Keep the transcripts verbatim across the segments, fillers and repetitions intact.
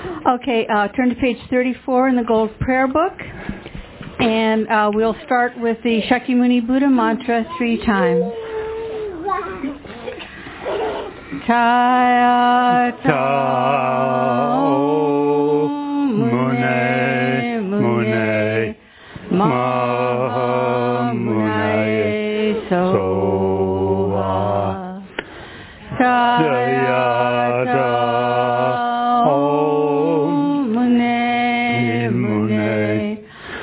Okay, uh, turn to page thirty-four in the Gold Prayer Book, and uh, we'll start with the Shakyamuni Buddha mantra three times. Chaya Tao Mune Mune Maha Munaye Soha Chaya Tao Mune Mune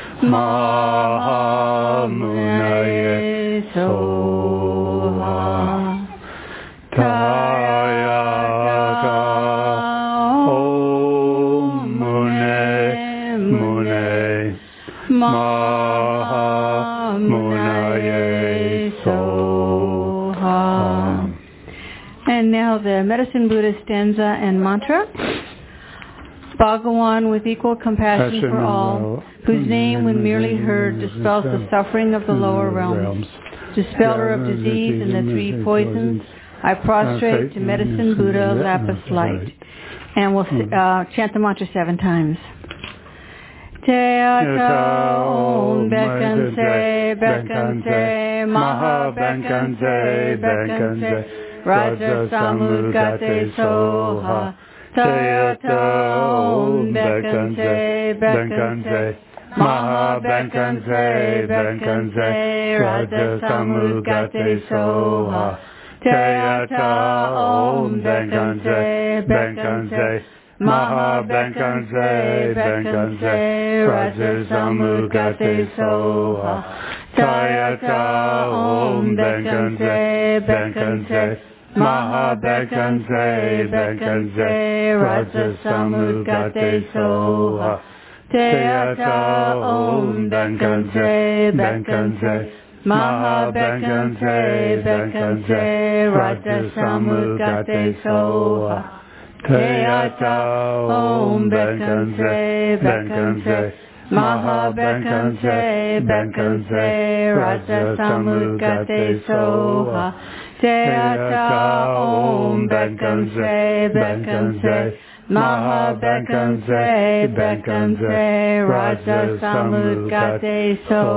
Maha Munaye Soha And now the Medicine Buddha stanza and mantra. Bhagawan, with equal compassion for all, whose name when merely heard dispels the suffering of the lower realms, dispeller of disease and the three poisons, I prostrate to Medicine Buddha lapis light. And we'll uh, chant the mantra seven times. Teata Om Bekanse Bekanse Maha Bekanse Bekanse Raja Samudgate Soha Teata Om Bekanse Bekanse Maha Bekanse Bekanse Raja Samudgate Soha Teata Om Bekanse Bekanse Maha Bekanse Bekanse Raja Samudgate Soha Tayata Om Bekanse Bekanse Maha Bekanse Bekanse Raja Samudgate Soha Tayata Om Bekanse Bekanse Maha Bekanse Bekanse Raja Samudgate Soha Teata Om Bekanse Bekanse Maha Bekanse Bekanse Raja Samudgate Soha Teata Om Bekanse Bekanse Maha Bekanse Bekanse Raja Samudgate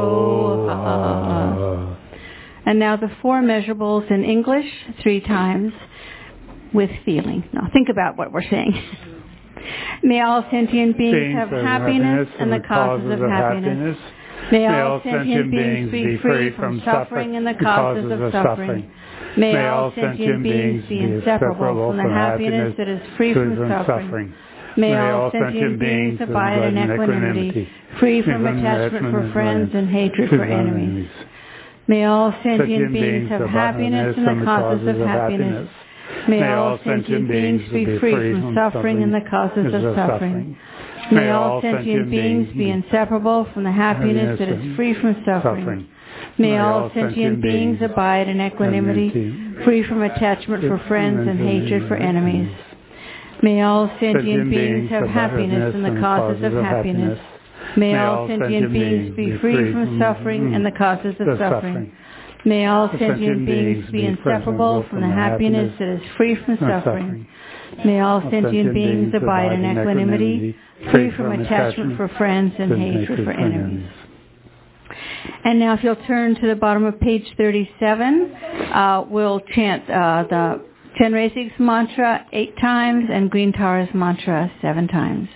Soha. And now the four measurables in English three times. With feeling. Now think about what we're saying. May all sentient beings, beings have happiness and the causes of happiness. May all sentient beings be free from suffering and the causes of suffering. May all sentient beings be inseparable from the happiness that is free from suffering. May all sentient beings abide in equanimity, free from attachment for friends and hatred for enemies. May all sentient beings have happiness and the causes of happiness. May all sentient beings be free from suffering and the causes of suffering. May all sentient beings be inseparable from the happiness that is free from suffering. May all sentient beings abide in equanimity, free from attachment for friends and hatred for enemies. May all sentient beings have happiness and the causes of happiness. May all sentient beings be free from suffering and the causes of suffering. May all sentient beings be inseparable from the happiness that is free from suffering. May all sentient beings abide in equanimity, free from attachment for friends and hatred for enemies. And now if you'll turn to the bottom of page thirty-seven, uh, we'll chant uh, the Chenresig's mantra eight times and Green Tara's mantra seven times.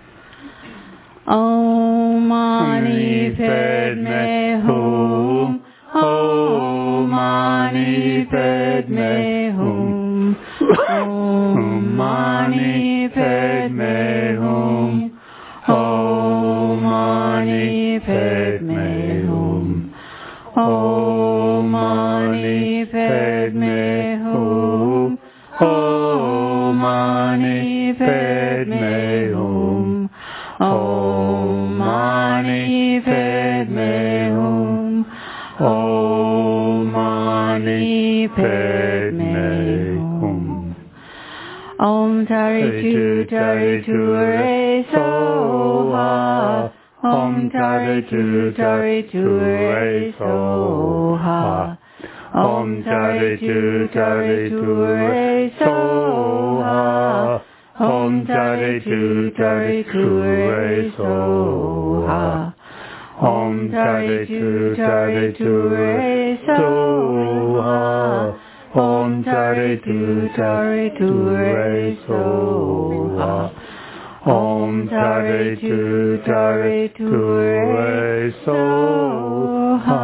Om Mani Padme Hum. Om Mani Padme Hum. Om Mani Padme Hum. Om Mani Padme Hum. Om Mani Padme Hum. Om Mani Padme Hum. Om Mani Padme Hum. Om Mani Padme Hum. Om Taritu Taritu Re Soha. Om Taritu Taritu Re Soha. Om Taritu Taritu Re Soha. Om Tare Tu Tare Kure Soha. Om Tare Tu Tare Ture Soha. Om Tare Tu Tare Ture Soha. Om Tare Tu Tare Ture Soha.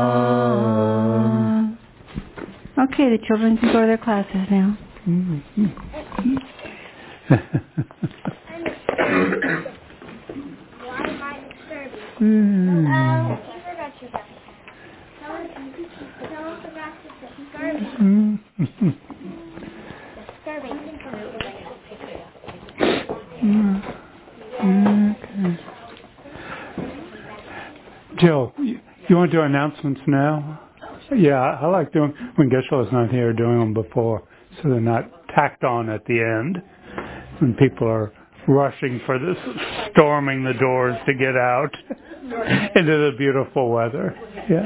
Okay, the children can go to their classes now. Mm-hmm. Why am I disturbing? Mm. Um, you forgot your bag. Someone, someone forgot to disturb me. Disturbing. Mm. Okay. Jill, you, you want to do announcements now? Yeah, I like doing, when Geshe-la's not here, doing them before, so they're not tacked on at the end when people are rushing for this, storming the doors to get out into the beautiful weather. Yeah.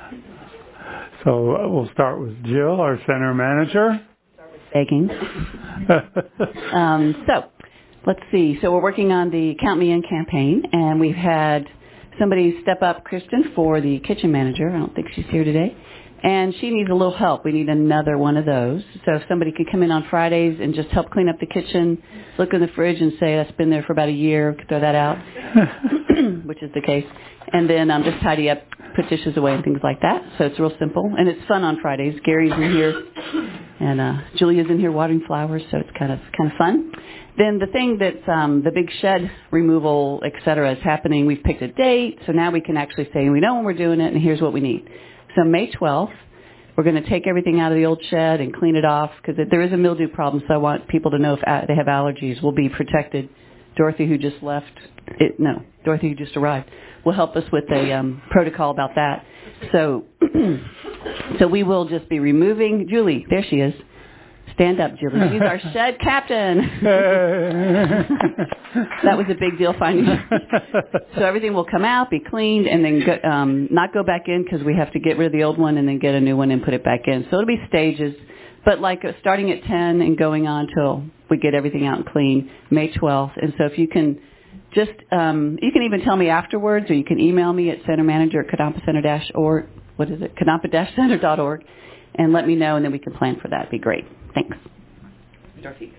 So uh, we'll start with Jill, our center manager. Begging. um, so, let's see. So we're working on the Count Me In campaign, and we've had somebody step up, Kristen, for the kitchen manager. I don't think she's here today. And she needs a little help. We need another one of those. So if somebody could come in on Fridays and just help clean up the kitchen, look in the fridge and say, that's been there for about a year, throw that out, which is the case. And then um, just tidy up, put dishes away and things like that. So it's real simple. And it's fun on Fridays. Gary's in here, and uh, Julia's in here watering flowers, so it's kind of kind of fun. Then the thing that's um, the big shed removal, et cetera, is happening. We've picked a date, so now we can actually say, we know when we're doing it, and here's what we need. So May twelfth, we're going to take everything out of the old shed and clean it off, because there is a mildew problem, so I want people to know if they have allergies. We'll be protected. Dorothy, who just left, it, no, Dorothy, who just arrived, will help us with a um, protocol about that. So, so we will just be removing, Julie, there she is. Stand up, Julie. She's our shed captain. That was a big deal finding her. So everything will come out, be cleaned, and then go, um, not go back in because we have to get rid of the old one and then get a new one and put it back in. So it'll be stages, but like uh, starting at ten and going on till we get everything out and clean, May twelfth. And so if you can just, um, you can even tell me afterwards, or you can email me at center manager at kadampa center dash org, what is it, kadampa dash center dot org, and let me know, and then we can plan for that. It'd be great. Thanks. Dorothy.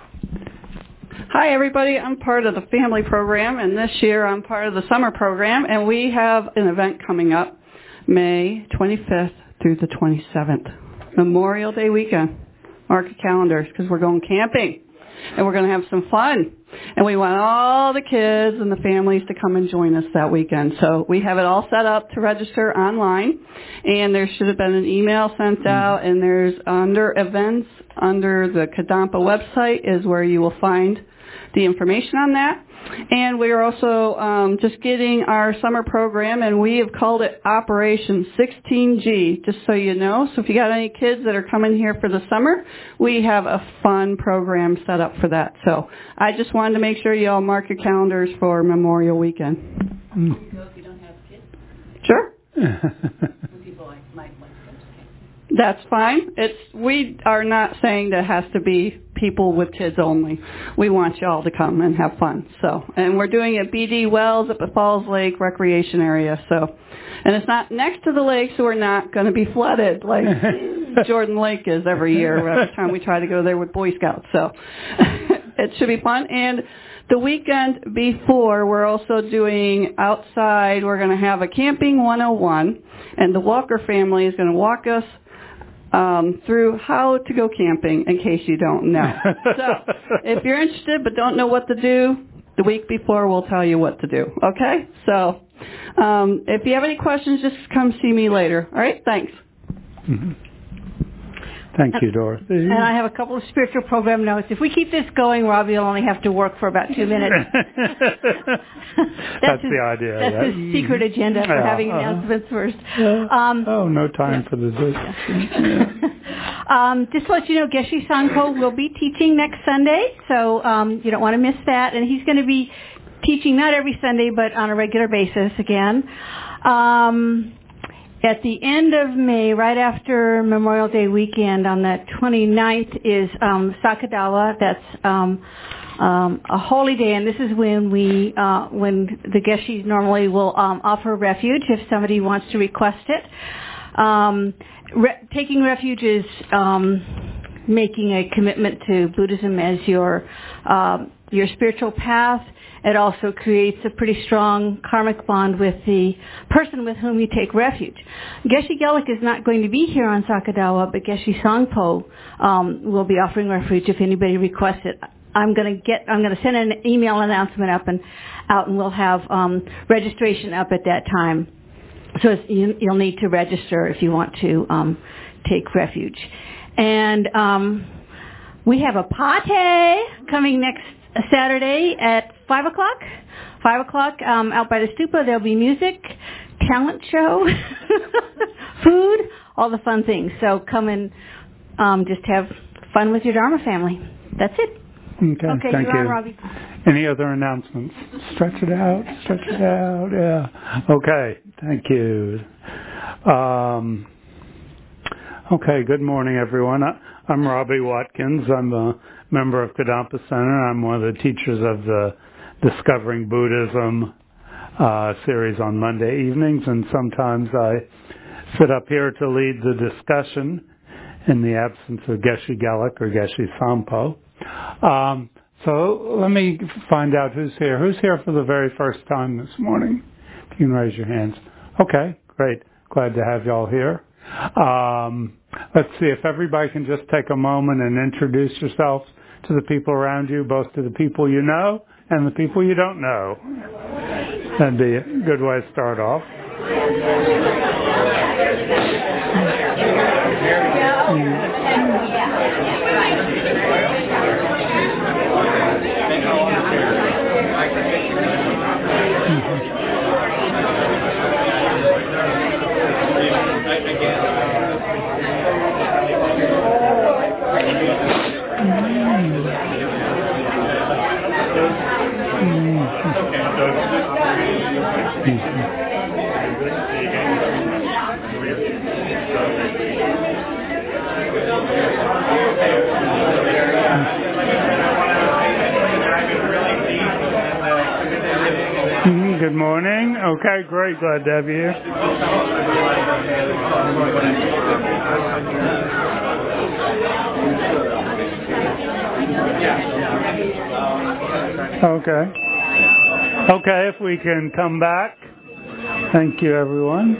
Hi, everybody. I'm part of the family program, and this year I'm part of the summer program, and we have an event coming up May twenty-fifth through the twenty-seventh, Memorial Day weekend. Mark your calendars, because we're going camping, and we're going to have some fun, and we want all the kids and the families to come and join us that weekend. So we have it all set up to register online, and there should have been an email sent out, and there's under events, under the Kadampa website is where you will find the information on that. And we are also um, just getting our summer program, and we have called it Operation sixteen G, just so you know. So if you got any kids that are coming here for the summer, we have a fun program set up for that. So I just wanted to make sure you all mark your calendars for Memorial Weekend. Mm. Can you go if you don't have kids? Sure. People like, might like them. That's fine. It's we are not saying that it has to be people with kids only. We want you all to come and have fun. So, and we're doing it at B D Wells at the Falls Lake Recreation Area. So, and it's not next to the lake, so we're not going to be flooded like Jordan Lake is every year. Every time we try to go there with Boy Scouts. So, it should be fun. And the weekend before, we're also doing outside. We're going to have a camping one oh one, and the Walker family is going to walk us Um, through how to go camping, in case you don't know. So, if you're interested but don't know what to do, the week before we'll tell you what to do. Okay? So, um, if you have any questions, just come see me later. All right? Thanks. Mm-hmm. Thank you, Dorothy. And I have a couple of spiritual program notes. If we keep this going, Robbie will only have to work for about two minutes. that's that's his, the idea. That's right? his secret agenda for yeah, having uh-huh. announcements first. Yeah. Um, oh, no time yeah. for the Zoom. Yeah. um, just to let you know, Geshe Sanko will be teaching next Sunday, so um, you don't want to miss that. And he's going to be teaching not every Sunday, but on a regular basis again. Um, At the end of May, right after Memorial Day weekend, on the twenty-ninth, is um, Sakadawa. That's um, um, a holy day, and this is when we, uh, when the Geshe normally will um, offer refuge if somebody wants to request it. Um, re- taking refuge is um, making a commitment to Buddhism as your um, your spiritual path. It also creates a pretty strong karmic bond with the person with whom you take refuge. Geshe Gelik is not going to be here on Sakadawa, but Geshe Sangpo um, will be offering refuge if anybody requests it. I'm going to get. I'm going to send an email announcement up and out, and we'll have um, registration up at that time. So it's, you, you'll need to register if you want to um, take refuge. And um, we have a pate coming next Saturday at five o'clock. Five o'clock um, out by the stupa. There'll be music, talent show, food, all the fun things. So come and um, just have fun with your Dharma family. That's it. Okay, okay thank you're you. on, Robbie. Any other announcements? Stretch it out, stretch it out, yeah. Okay, thank you. Um, okay, good morning, everyone. I, I'm Robbie Watkins. I'm a member of Kadampa Center. I'm one of the teachers of the Discovering Buddhism uh, series on Monday evenings, and sometimes I sit up here to lead the discussion in the absence of Geshe Gelik or Geshe Sampo. Um, so let me find out who's here. Who's here for the very first time this morning? If you can raise your hands. Okay, great. Glad to have y'all here. Um, let's see if everybody can just take a moment and introduce yourselves to the people around you, both to the people you know and the people you don't know. That'd be a good way to start off. Good morning. Okay, great. Glad to have you here. Okay. Okay, if we can come back. Thank you, everyone.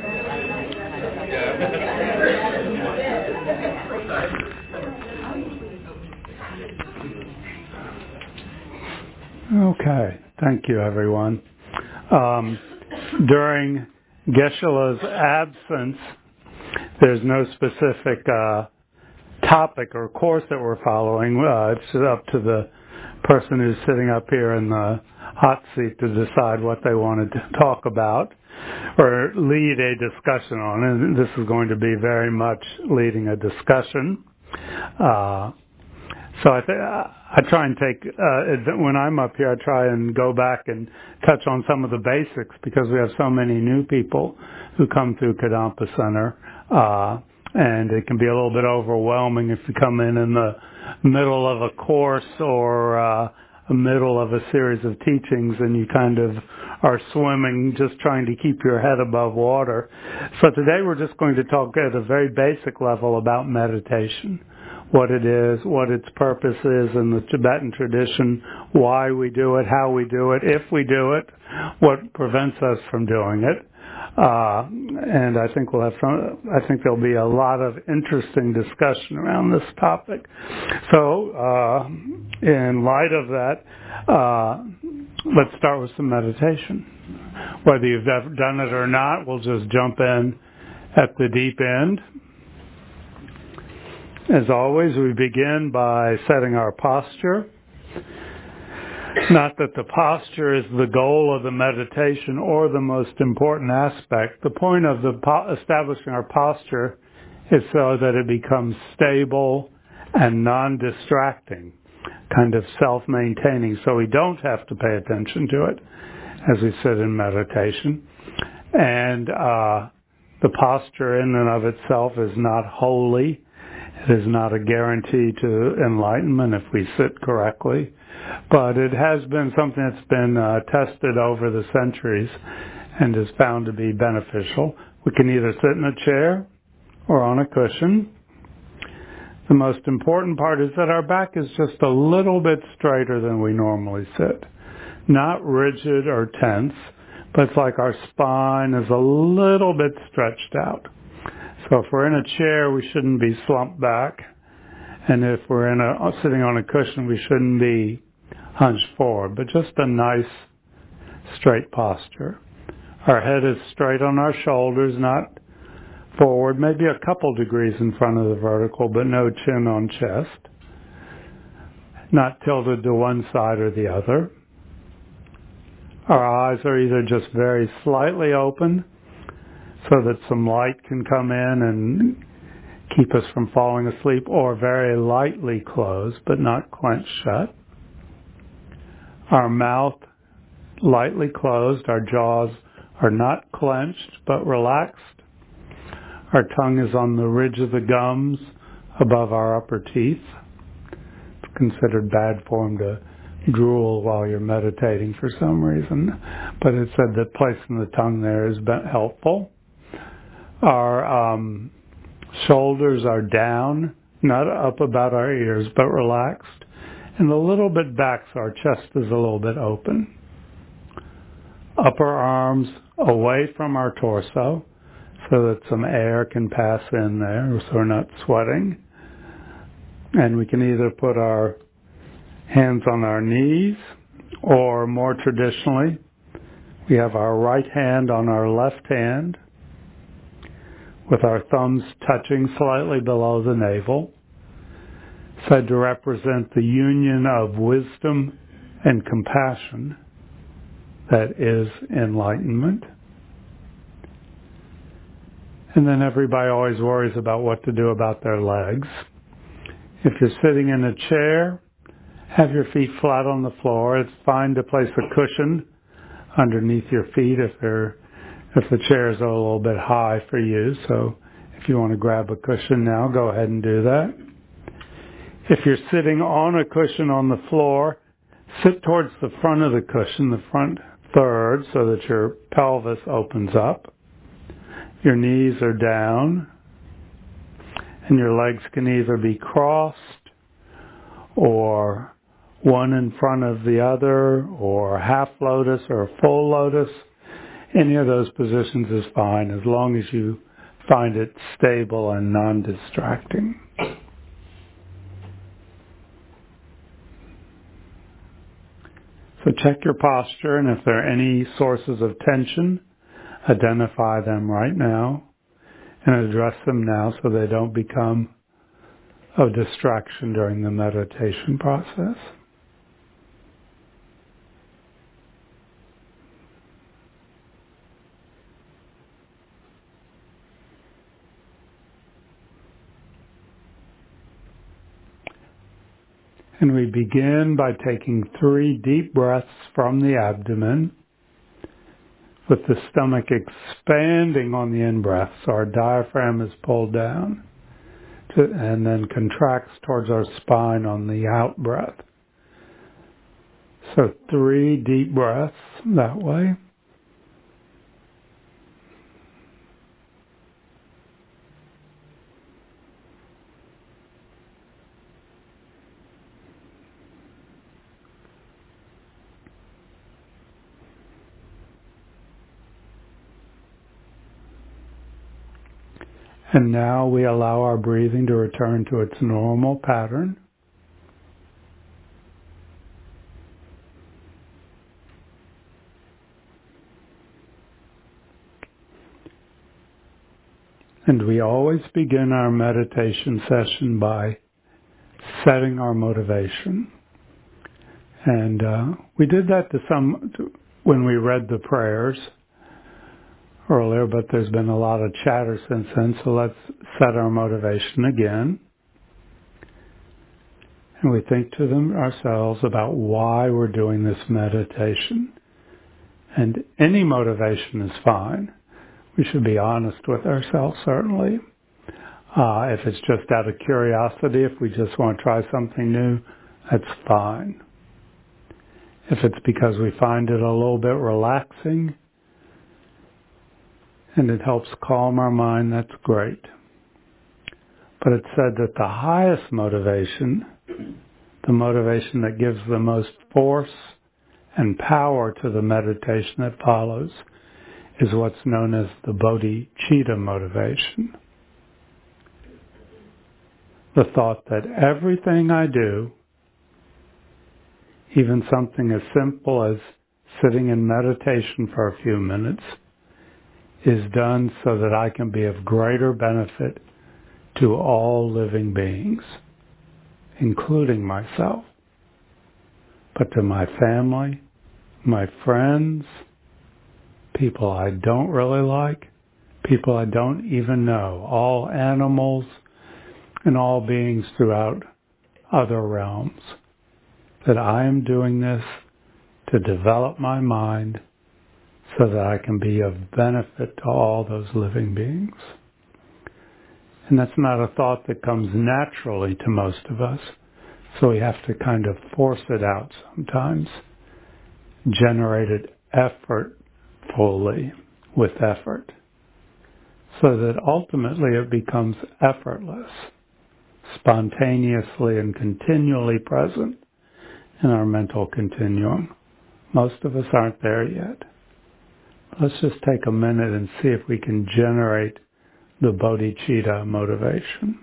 Okay. Thank you, everyone. Um, during Geshe-la's absence, there's no specific uh, topic or course that we're following. Uh, it's up to the person who's sitting up here in the hot seat to decide what they wanted to talk about or lead a discussion on. And this is going to be very much leading a discussion. Uh, so I, th- I try and take, uh, when I'm up here, I try and go back and touch on some of the basics because we have so many new people who come through Kadampa Center. Uh, and it can be a little bit overwhelming if you come in in the middle of a course or uh, the middle of a series of teachings and you kind of are swimming just trying to keep your head above water. So today we're just going to talk at a very basic level about meditation, what it is, what its purpose is in the Tibetan tradition, why we do it, how we do it, if we do it, what prevents us from doing it. Uh, and I think we'll have some, I think there'll be a lot of interesting discussion around this topic. So, uh, in light of that, uh, let's start with some meditation. Whether you've ever done it or not, we'll just jump in at the deep end. As always, we begin by setting our posture. Not that the posture is the goal of the meditation or the most important aspect. The point of the po- establishing our posture is so that it becomes stable and non-distracting, kind of self-maintaining, so we don't have to pay attention to it as we sit in meditation. And uh, the posture in and of itself is not holy. It is not a guarantee to enlightenment if we sit correctly. But it has been something that's been uh, tested over the centuries and is found to be beneficial. We can either sit in a chair or on a cushion. The most important part is that our back is just a little bit straighter than we normally sit. Not rigid or tense, but it's like our spine is a little bit stretched out. So if we're in a chair, we shouldn't be slumped back. And if we're in a sitting on a cushion, we shouldn't be hunched forward, but just a nice straight posture. Our head is straight on our shoulders, not forward, maybe a couple degrees in front of the vertical, but no chin on chest. Not tilted to one side or the other. Our eyes are either just very slightly open so that some light can come in and keep us from falling asleep, or very lightly closed but not clenched shut. Our mouth lightly closed. Our jaws are not clenched but relaxed. Our tongue is on the ridge of the gums above our upper teeth. It's considered bad form to drool while you're meditating for some reason, but it said that placing the tongue there has been helpful. Our um, shoulders are down, not up about our ears, but relaxed. And a little bit back, so our chest is a little bit open. Upper arms away from our torso so that some air can pass in there so we're not sweating. And we can either put our hands on our knees, or more traditionally, we have our right hand on our left hand with our thumbs touching slightly below the navel, said to represent the union of wisdom and compassion that is enlightenment. And then everybody always worries about what to do about their legs. If you're sitting in a chair, have your feet flat on the floor. It's fine to place a cushion underneath your feet if they're if the chairs are a little bit high for you. So if you want to grab a cushion now, go ahead and do that. If you're sitting on a cushion on the floor, sit towards the front of the cushion, the front third, so that your pelvis opens up. Your knees are down, and your legs can either be crossed or one in front of the other, or half lotus or full lotus. Any of those positions is fine as long as you find it stable and non-distracting. So check your posture, and if there are any sources of tension, identify them right now and address them now so they don't become a distraction during the meditation process. And we begin by taking three deep breaths from the abdomen, with the stomach expanding on the in-breath, so our diaphragm is pulled down, to, and then contracts towards our spine on the out-breath. So three deep breaths that way. And now we allow our breathing to return to its normal pattern. And we always begin our meditation session by setting our motivation. And uh, we did that to some when we read the prayers earlier, but there's been a lot of chatter since then, so let's set our motivation again. And we think to them ourselves about why we're doing this meditation. And any motivation is fine. We should be honest with ourselves, certainly. Uh, if it's just out of curiosity, if we just want to try something new, that's fine. If it's because we find it a little bit relaxing and it helps calm our mind, that's great. But it's said that the highest motivation, the motivation that gives the most force and power to the meditation that follows, is what's known as the bodhicitta motivation. The thought that everything I do, even something as simple as sitting in meditation for a few minutes, is done so that I can be of greater benefit to all living beings, including myself, but to my family, my friends, people I don't really like, people I don't even know, all animals and all beings throughout other realms, that I am doing this to develop my mind so that I can be of benefit to all those living beings. And that's not a thought that comes naturally to most of us, so we have to kind of force it out sometimes, generate it effortfully, with effort, so that ultimately it becomes effortless, spontaneously and continually present in our mental continuum. Most of us aren't there yet. Let's just take a minute and see if we can generate the bodhicitta motivation.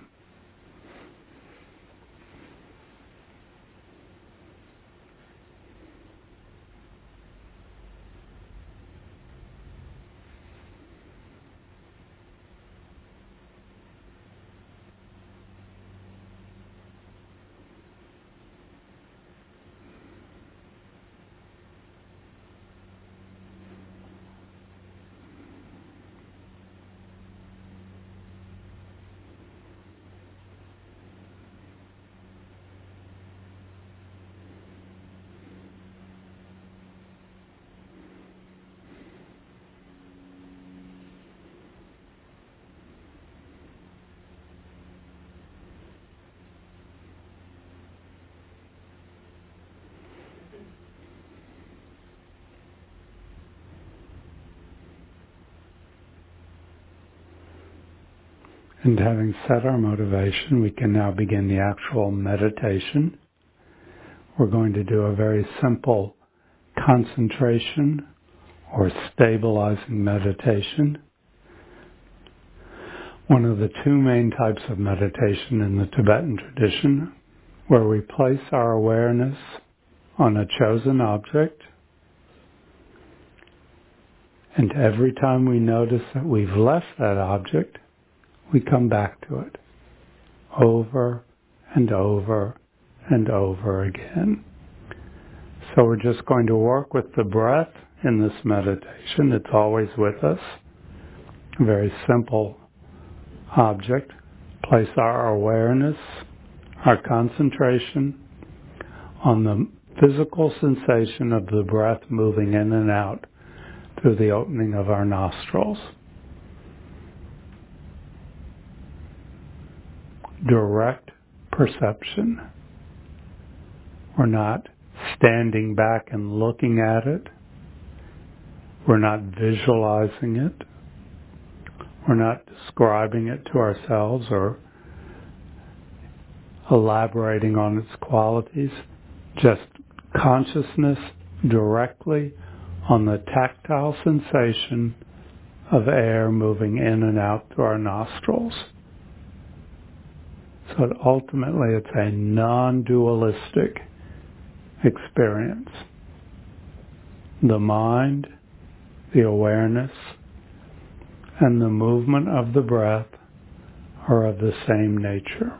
And having set our motivation, we can now begin the actual meditation. We're going to do a very simple concentration or stabilizing meditation. One of the two main types of meditation in the Tibetan tradition, where we place our awareness on a chosen object, and every time we notice that we've left that object, we come back to it over and over and over again. So we're just going to work with the breath in this meditation. It's always with us. A very simple object. Place our awareness, our concentration on the physical sensation of the breath moving in and out through the opening of our nostrils. Direct perception. We're not standing back and looking at it. We're not visualizing it. We're not describing it to ourselves or elaborating on its qualities. Just consciousness directly on the tactile sensation of air moving in and out through our nostrils. So that ultimately it's a non-dualistic experience. The mind, the awareness, and the movement of the breath are of the same nature.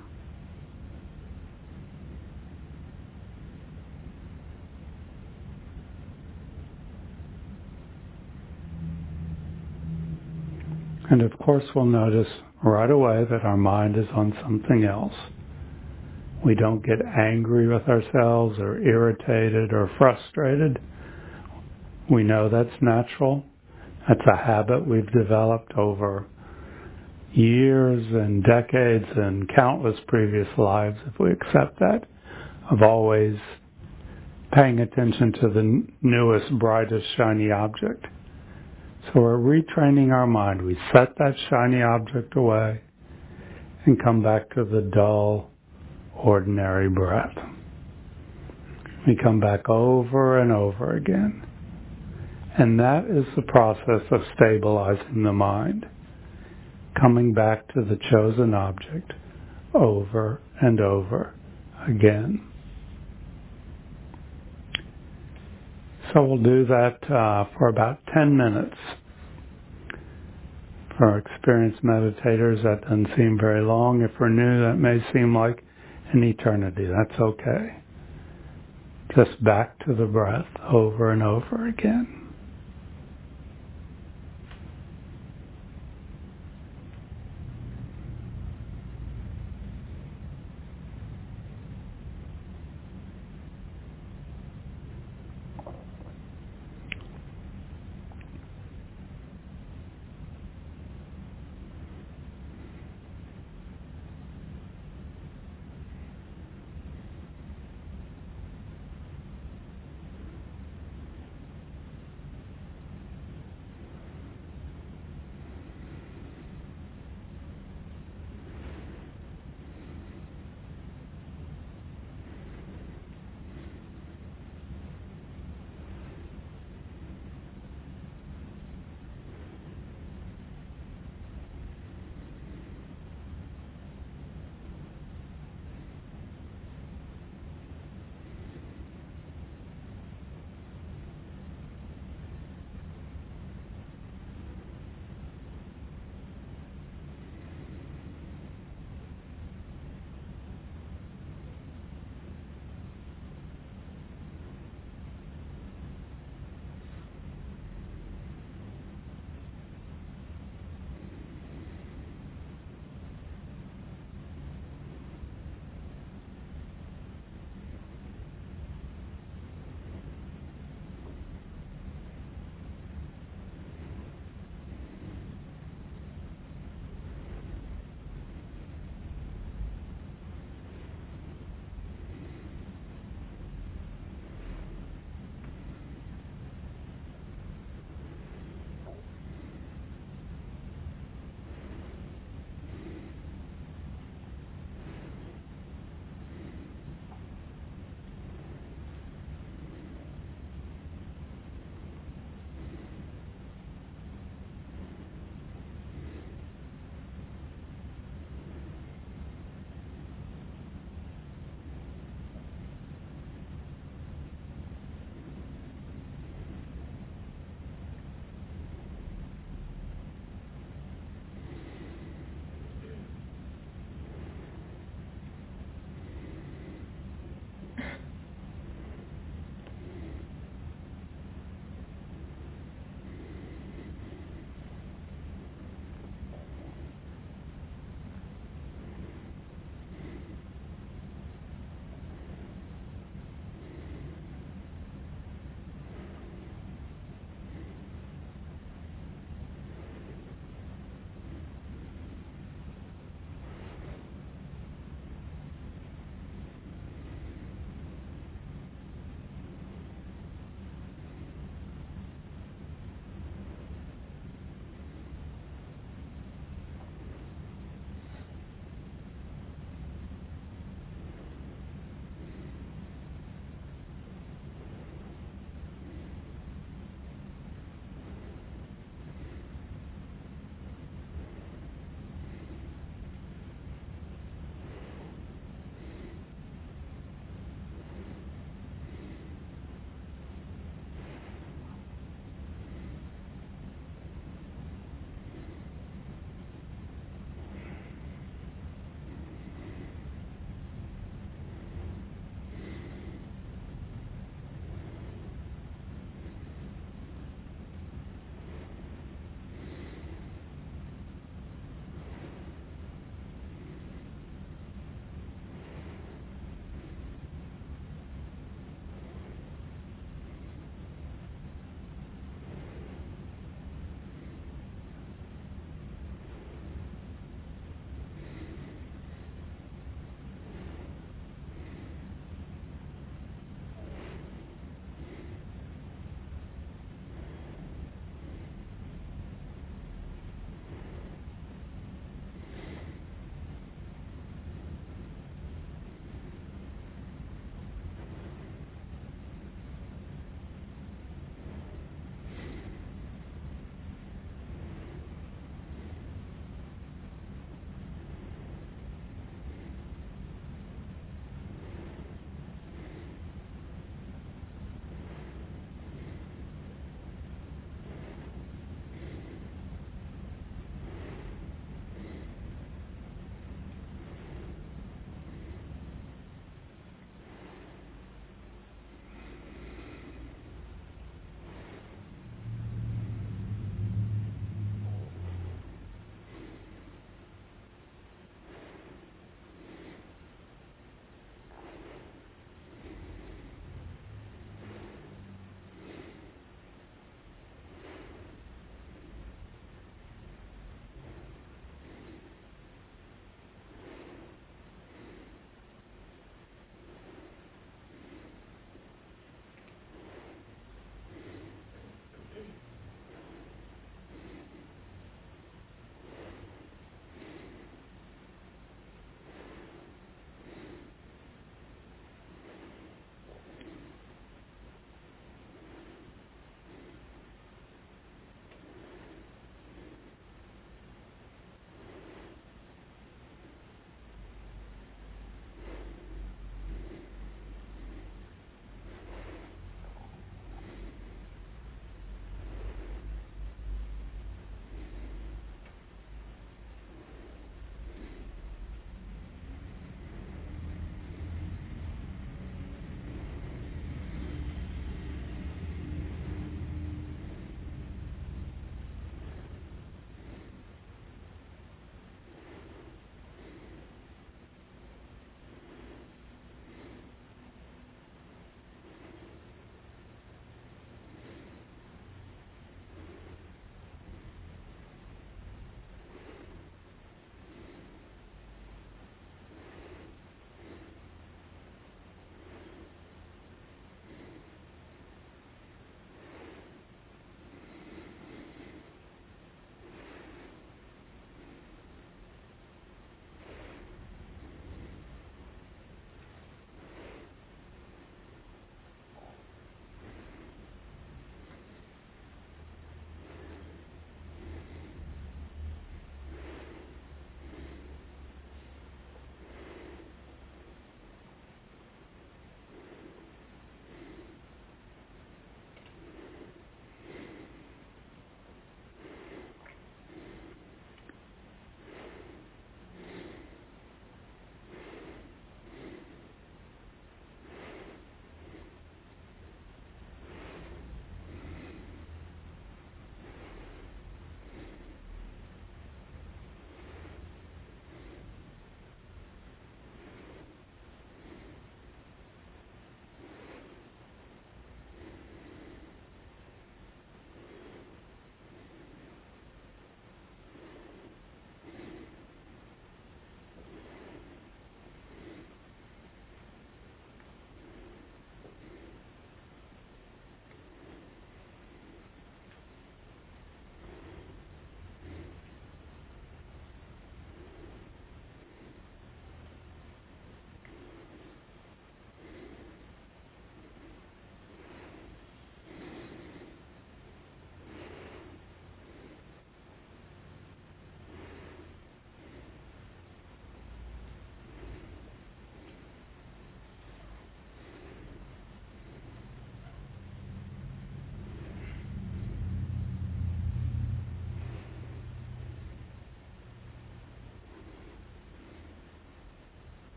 And of course we'll notice right away that our mind is on something else. We don't get angry with ourselves or irritated or frustrated. We know that's natural. That's a habit we've developed over years and decades and countless previous lives, if we accept that, of always paying attention to the newest, brightest, shiny object. So we're retraining our mind. We set that shiny object away and come back to the dull, ordinary breath. We come back over and over again. And that is the process of stabilizing the mind. Coming back to the chosen object over and over again. So we'll do that uh, for about ten minutes. For experienced meditators, that doesn't seem very long. If we're new, that may seem like an eternity. That's okay. Just back to the breath over and over again.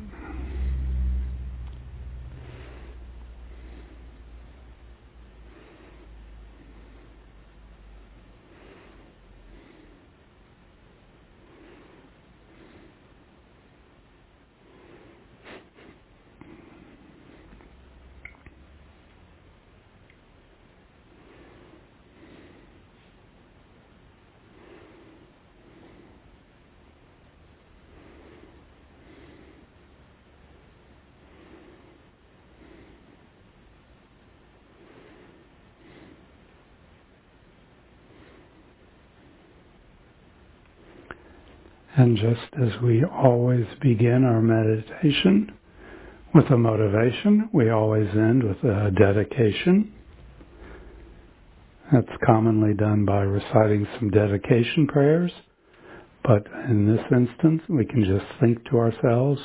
And just as we always begin our meditation with a motivation, we always end with a dedication. That's commonly done by reciting some dedication prayers, but in this instance, we can just think to ourselves,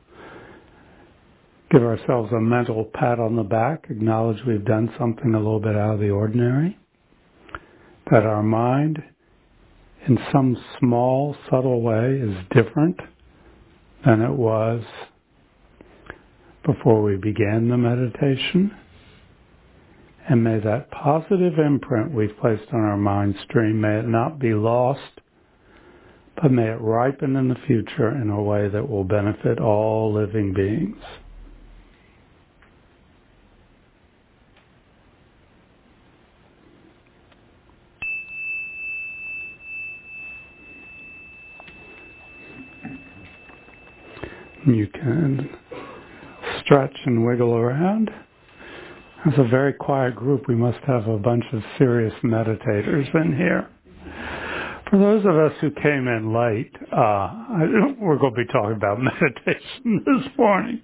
give ourselves a mental pat on the back, acknowledge we've done something a little bit out of the ordinary, that our mind in some small, subtle way is different than it was before we began the meditation. And may that positive imprint we've placed on our mind stream, may it not be lost, but may it ripen in the future in a way that will benefit all living beings. You can stretch and wiggle around. It's a very quiet group. We must have a bunch of serious meditators in here. For those of us who came in late, uh, we're going to be talking about meditation this morning.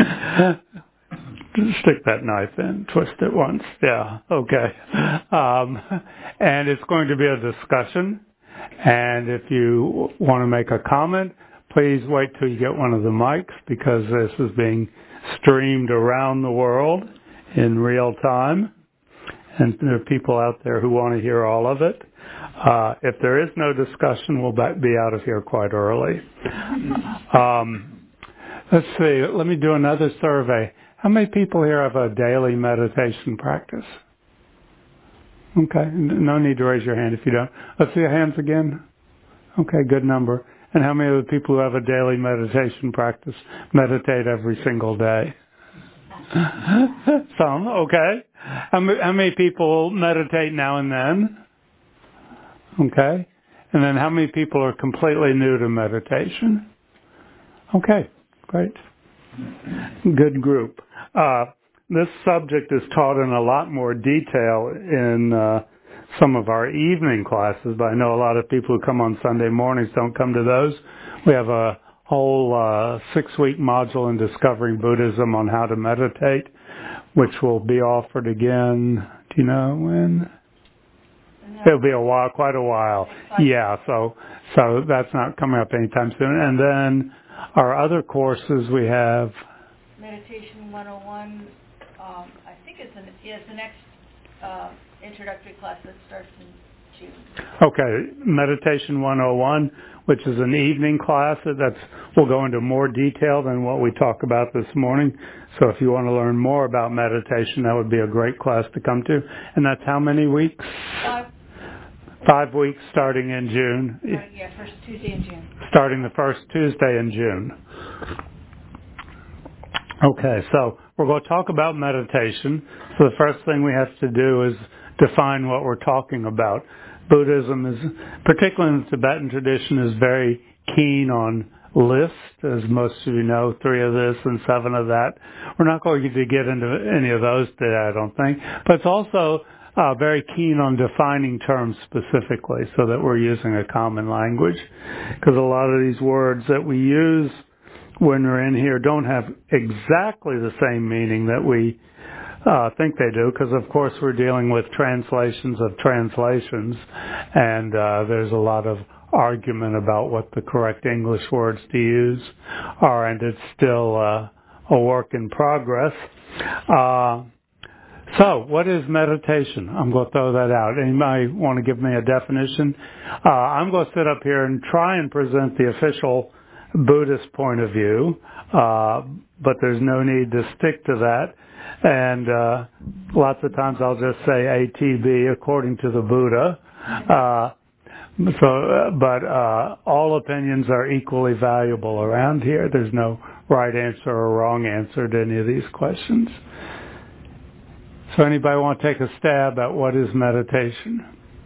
Stick that knife in, twist it once. Yeah, okay. Um, and it's going to be a discussion. And if you want to make a comment, please wait till you get one of the mics, because this is being streamed around the world in real time. And there are people out there who want to hear all of it. Uh, if there is no discussion, we'll be out of here quite early. Um, let's see. Let me do another survey. How many people here have a daily meditation practice? Okay. No need to raise your hand if you don't. Let's see your hands again. Okay, good number. And how many of the people who have a daily meditation practice meditate every single day? Some, okay. How many people meditate now and then? Okay. And then how many people are completely new to meditation? Okay, great. Good group. Uh, this subject is taught in a lot more detail in uh, some of our evening classes, but I know a lot of people who come on Sunday mornings don't come to those. We have a whole uh, six-week module in Discovering Buddhism on how to meditate, which will be offered again, do you know when? No. It'll be a while, quite a while. Yeah, so so that's not coming up anytime soon. And then our other courses we have... Meditation one oh one, um, I think it's, an, it's the next... Uh, introductory class that starts in June. Okay, Meditation one oh one, which is an evening class. That's will go into more detail than what we talk about this morning. So if you want to learn more about meditation, that would be a great class to come to. And that's how many weeks? Five. Five weeks starting in June. Uh, yeah, first Tuesday in June. Starting the first Tuesday in June. Okay, so we're going to talk about meditation. So the first thing we have to do is define what we're talking about. Buddhism is, particularly in the Tibetan tradition, is very keen on lists, as most of you know, three of this and seven of that. We're not going to get into any of those today, I don't think. But it's also uh, very keen on defining terms specifically so that we're using a common language. Because a lot of these words that we use when we're in here don't have exactly the same meaning that we uh, think they do, because of course we're dealing with translations of translations, and uh, there's a lot of argument about what the correct English words to use are, and it's still uh, a work in progress. Uh, so, what is meditation? I'm going to throw that out. Anybody want to give me a definition? Uh, I'm going to sit up here and try and present the official Buddhist point of view, uh, but there's no need to stick to that. And uh, lots of times I'll just say A T B according to the Buddha. Uh, so, uh, but uh, all opinions are equally valuable around here. There's no right answer or wrong answer to any of these questions. So anybody want to take a stab at what is meditation?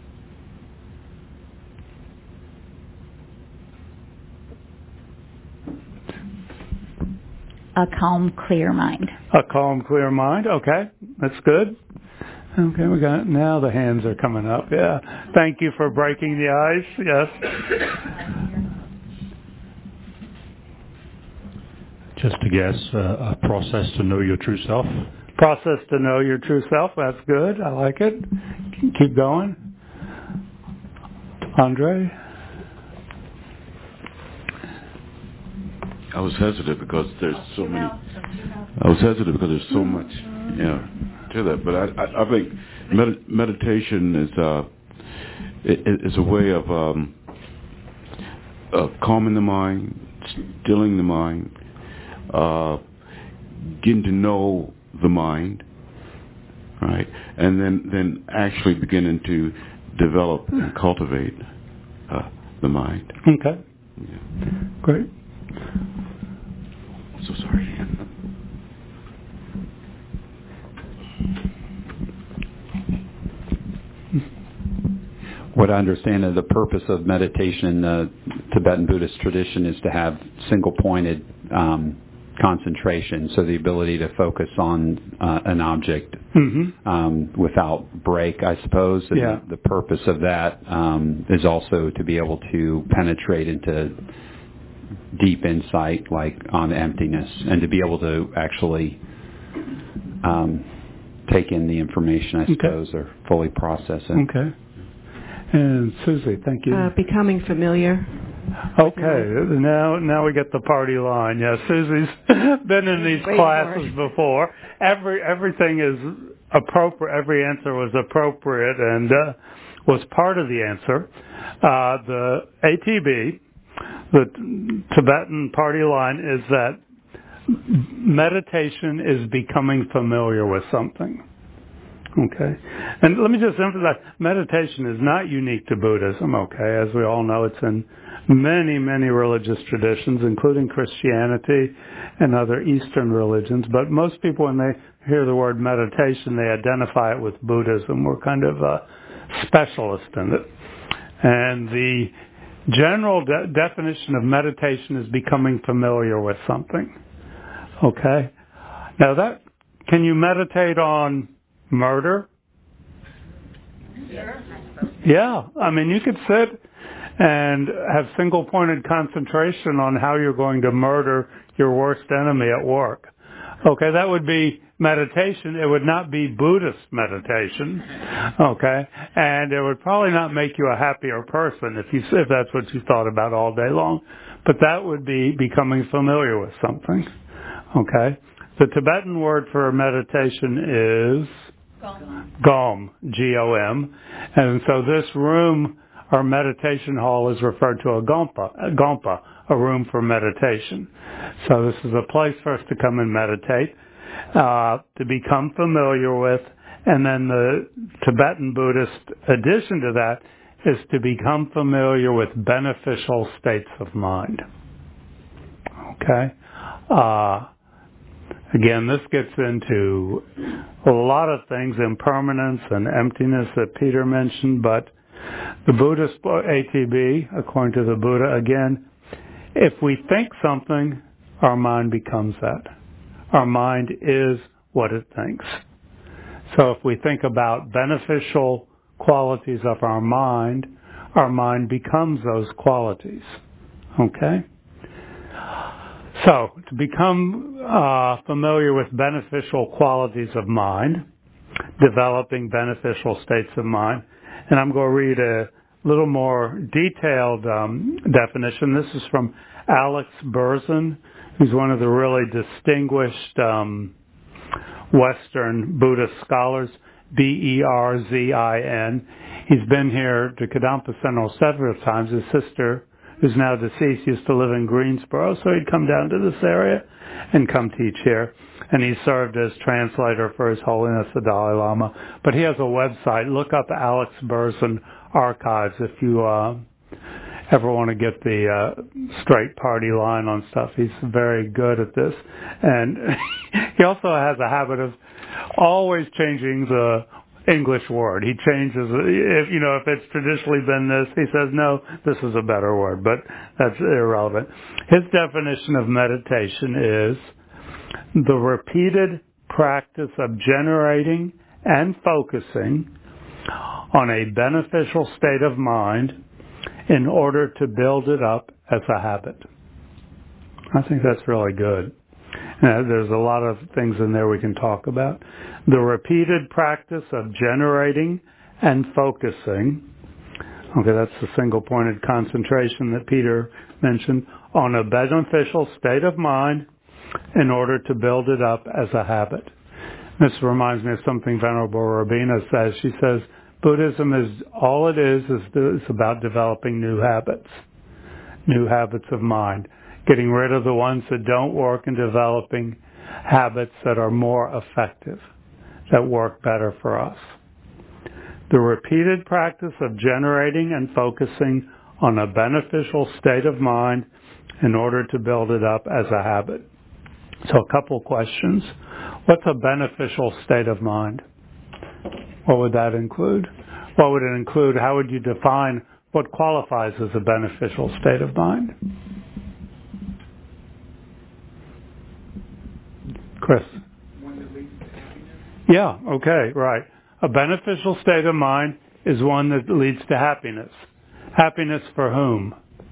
A calm, clear mind. A calm, clear mind. Okay, that's good. Okay, we got now the hands are coming up. Yeah, thank you for breaking the ice. Yes. Just to guess, uh, a process to know your true self. Process to know your true self. That's good. I like it. Keep going. Andre? I was hesitant because there's so many. I was hesitant because there's so much, yeah, to that. But I, I, I think med- meditation is uh, it, it's a way of um, uh, calming the mind, stilling the mind, uh, getting to know the mind, right, and then then actually beginning to develop and cultivate uh, the mind. Okay. Yeah. Great. So sorry. What I understand of the purpose of meditation in the Tibetan Buddhist tradition is to have single-pointed um, concentration, so the ability to focus on uh, an object mm-hmm. um, without break, I suppose. And yeah. the, the purpose of that um, is also to be able to penetrate into deep insight, like on emptiness, and to be able to actually um, take in the information, I suppose, okay. or fully process it. Okay. And Susie, thank you. Uh, becoming familiar. Okay, now now we get the party line. Yeah, Susie's been in these Wait classes before. Every everything is appropriate. Every answer was appropriate and uh, was part of the answer. Uh, the A T B, the Tibetan party line, is that meditation is becoming familiar with something. Okay. And let me just emphasize, meditation is not unique to Buddhism, okay? As we all know, it's in many, many religious traditions, including Christianity and other Eastern religions. But most people, when they hear the word meditation, they identify it with Buddhism. We're kind of a specialist in it. And the general de- definition of meditation is becoming familiar with something. Okay? Now that, can you meditate on murder? Sure. Yeah. I mean, you could sit and have single-pointed concentration on how you're going to murder your worst enemy at work. Okay, that would be meditation. It would not be Buddhist meditation. Okay, and it would probably not make you a happier person if you if that's what you thought about all day long. But that would be becoming familiar with something. Okay, the Tibetan word for meditation is Gom, G O M, and so this room, our meditation hall, is referred to a Gompa, a Gompa, a room for meditation. So this is a place for us to come and meditate, uh, to become familiar with, and then the Tibetan Buddhist addition to that is to become familiar with beneficial states of mind. Okay? Uh, Again, this gets into a lot of things, impermanence and emptiness that Peter mentioned, but the Buddhist A T B, according to the Buddha, again, if we think something, our mind becomes that. Our mind is what it thinks. So if we think about beneficial qualities of our mind, our mind becomes those qualities. Okay? So, to become uh, familiar with beneficial qualities of mind, developing beneficial states of mind, and I'm going to read a little more detailed um, definition. This is from Alex Berzin, who's one of the really distinguished um, Western Buddhist scholars, B E R Z I N. He's been here to Kadampa Central several times. His sister who's now deceased, used to live in Greensboro, so he'd come down to this area and come teach here. And he served as translator for His Holiness the Dalai Lama. But he has a website. Look up Alex Berzin Archives if you uh, ever want to get the uh, straight party line on stuff. He's very good at this. And he also has a habit of always changing the English word. He changes, if you know, if it's traditionally been this, he says, no, this is a better word, but that's irrelevant. His definition of meditation is the repeated practice of generating and focusing on a beneficial state of mind in order to build it up as a habit. I think that's really good. Uh, there's a lot of things in there we can talk about. The repeated practice of generating and focusing, okay, that's the single-pointed concentration that Peter mentioned, on a beneficial state of mind in order to build it up as a habit. This reminds me of something Venerable Robina says. She says, Buddhism is, all it is, is it's about developing new habits, new habits of mind, getting rid of the ones that don't work and developing habits that are more effective, that work better for us. The repeated practice of generating and focusing on a beneficial state of mind in order to build it up as a habit. So a couple questions. What's a beneficial state of mind? What would that include? What would it include? How would you define what qualifies as a beneficial state of mind? Chris? One that leads to happiness? Yeah, okay, right. A beneficial state of mind is one that leads to happiness. Happiness for whom?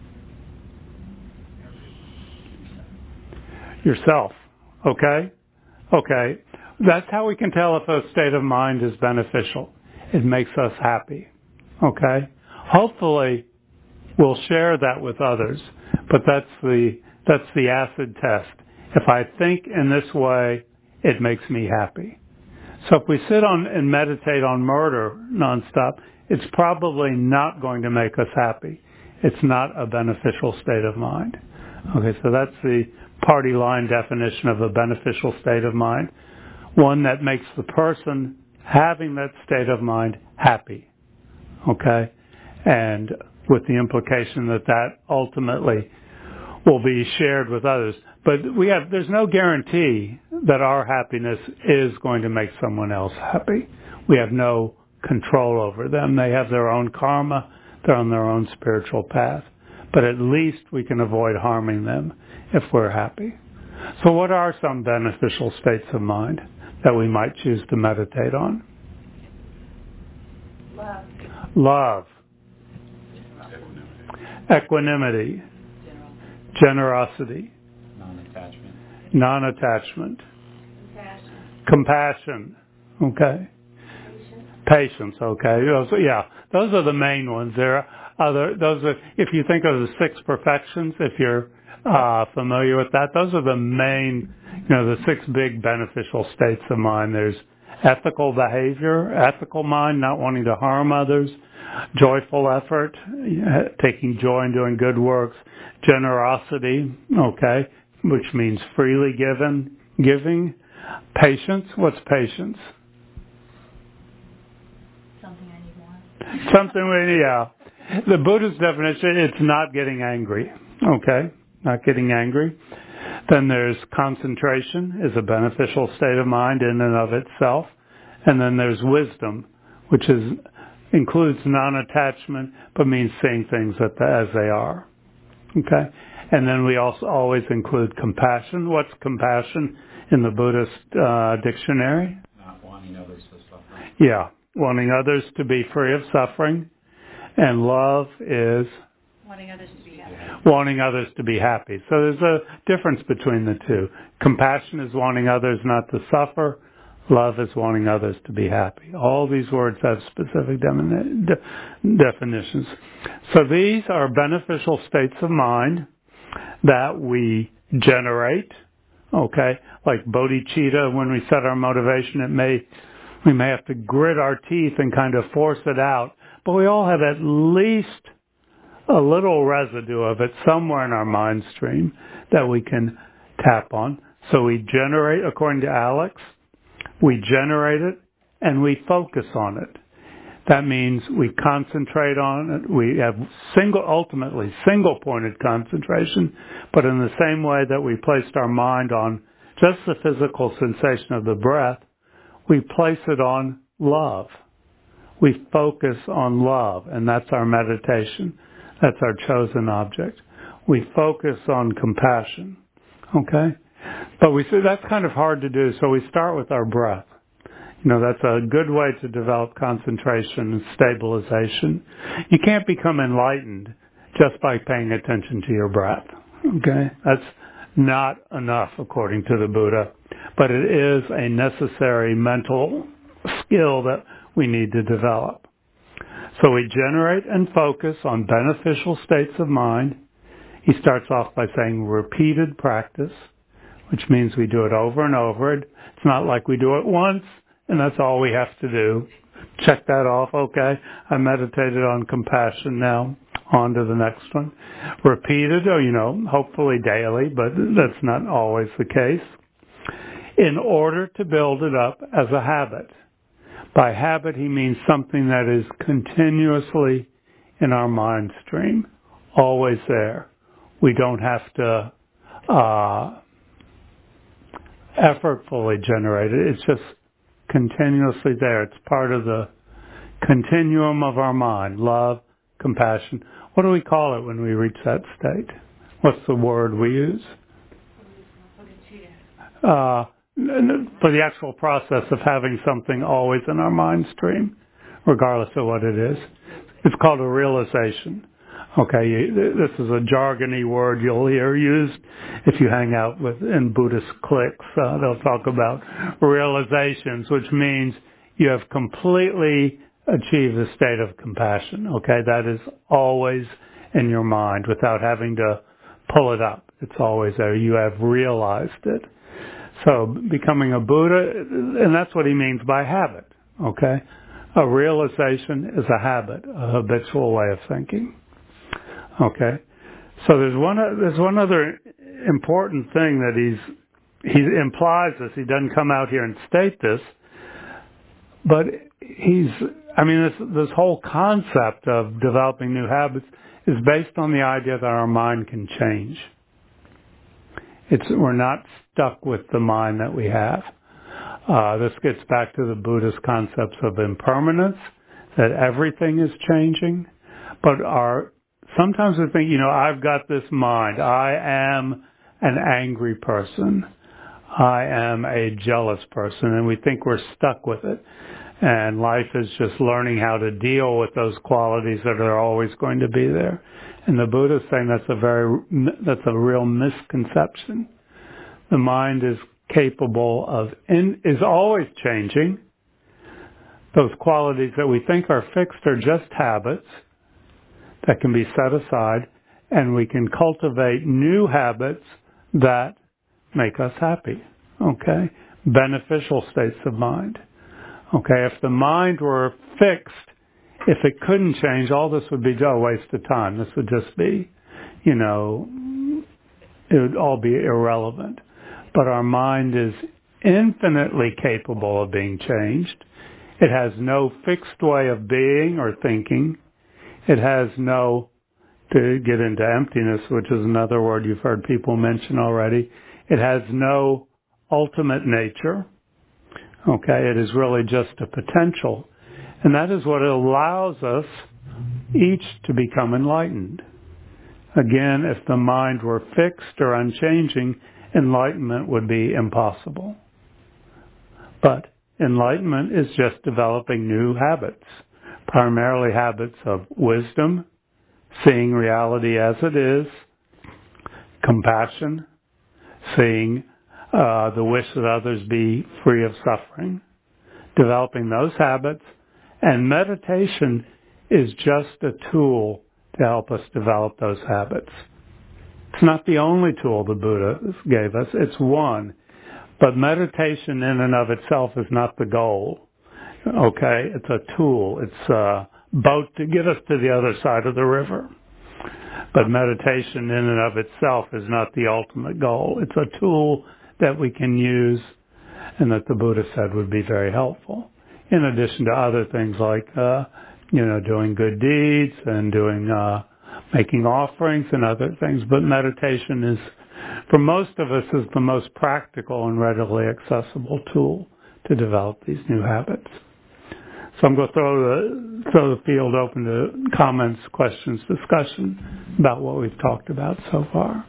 Yourself. Okay? Okay. That's how we can tell if a state of mind is beneficial. It makes us happy. Okay? Hopefully, we'll share that with others, but that's the that's the acid test. If I think in this way, it makes me happy. So if we sit on and meditate on murder nonstop, it's probably not going to make us happy. It's not a beneficial state of mind. Okay, so that's the party line definition of a beneficial state of mind. One that makes the person having that state of mind happy. Okay? And with the implication that that ultimately will be shared with others. But we have, there's no guarantee that our happiness is going to make someone else happy. We have no control over them. They have their own karma. They're on their own spiritual path. But at least we can avoid harming them if we're happy. So what are some beneficial states of mind that we might choose to meditate on? Love. Love. Equanimity. Generosity. Non-attachment. Non-attachment. Compassion. Compassion. Okay. Patience. Okay. Those, yeah, those are the main ones. There are other. Those are. If you think of the six perfections, if you're uh, familiar with that, those are the main. You know, the six big beneficial states of mind. There's ethical behavior, ethical mind, not wanting to harm others. Joyful effort, taking joy in doing good works. Generosity, okay, which means freely given, giving. Patience, what's patience? Something I need more. Something we, yeah. The Buddhist definition, it's not getting angry, okay, not getting angry. Then there's concentration, is a beneficial state of mind in and of itself. And then there's wisdom, which is includes non-attachment, but means seeing things as they are. Okay? And then we also always include compassion. What's compassion in the Buddhist uh, dictionary? Not wanting others to suffer. Yeah, wanting others to be free of suffering. And love is? Wanting others to be happy. Wanting others to be happy. So there's a difference between the two. Compassion is wanting others not to suffer. Love is wanting others to be happy. All these words have specific de- de- definitions. So these are beneficial states of mind that we generate. Okay, like bodhicitta, when we set our motivation, it may we may have to grit our teeth and kind of force it out. But we all have at least a little residue of it somewhere in our mind stream that we can tap on. So we generate, according to Alex, we generate it and we focus on it. That means we concentrate on it. We have single, ultimately single-pointed concentration, but in the same way that we placed our mind on just the physical sensation of the breath, we place it on love. We focus on love, and that's our meditation. That's our chosen object. We focus on compassion, okay? But we see that's kind of hard to do, so we start with our breath. You know, that's a good way to develop concentration and stabilization. You can't become enlightened just by paying attention to your breath, okay? That's not enough, according to the Buddha, but it is a necessary mental skill that we need to develop. So we generate and focus on beneficial states of mind. He starts off by saying repeated practice, which means we do it over and over. It's not like we do it once and that's all we have to do. Check that off. Okay, I meditated on compassion, now on to the next one. Repeated, or, you know, hopefully daily, but that's not always the case. In order to build it up as a habit. By habit, he means something that is continuously in our mind stream, always there. We don't have to uh, effortfully generate it. It's just continuously there. It's part of the continuum of our mind. Love, compassion. What do we call it when we reach that state? What's the word we use? Uh, for the actual process of having something always in our mind stream, regardless of what it is. It's called a realization. Okay, this is a jargony word you'll hear used if you hang out with in Buddhist cliques. Uh, they'll talk about realizations, which means you have completely achieved the state of compassion. Okay, that is always in your mind without having to pull it up. It's always there. You have realized it. So becoming a Buddha, and that's what he means by habit. Okay, a realization is a habit, a habitual way of thinking. Okay, so there's one there's one other important thing that he's he implies this. He doesn't come out here and state this, but he's I mean this this whole concept of developing new habits is based on the idea that our mind can change. It's we're not stuck with the mind that we have. Uh, this gets back to the Buddhist concepts of impermanence, that everything is changing, but our sometimes we think, you know, I've got this mind. I am an angry person. I am a jealous person. And we think we're stuck with it. And life is just learning how to deal with those qualities that are always going to be there. And the Buddha is saying that's a very, that's a real misconception. The mind is capable of, in, is always changing. Those qualities that we think are fixed are just habits that can be set aside, and we can cultivate new habits that make us happy, okay? Beneficial states of mind. Okay, if the mind were fixed, if it couldn't change, all this would be a waste of time. This would just be, you know, it would all be irrelevant. But our mind is infinitely capable of being changed. It has no fixed way of being or thinking. It has no, to get into emptiness, which is another word you've heard people mention already, it has no ultimate nature. Okay, it is really just a potential. And that is what allows us each to become enlightened. Again, if the mind were fixed or unchanging, enlightenment would be impossible. But enlightenment is just developing new habits. Primarily habits of wisdom, seeing reality as it is, compassion, seeing uh, the wish that others be free of suffering, developing those habits, and meditation is just a tool to help us develop those habits. It's not the only tool the Buddha gave us, it's one, but meditation in and of itself is not the goal. Okay, it's a tool. It's a boat to get us to the other side of the river. But meditation in and of itself is not the ultimate goal. It's a tool that we can use and that the Buddha said would be very helpful, in addition to other things like, uh, you know, doing good deeds and doing, uh, making offerings and other things. But meditation is, for most of us, is the most practical and readily accessible tool to develop these new habits. So I'm going to throw the, throw the field open to comments, questions, discussion about what we've talked about so far.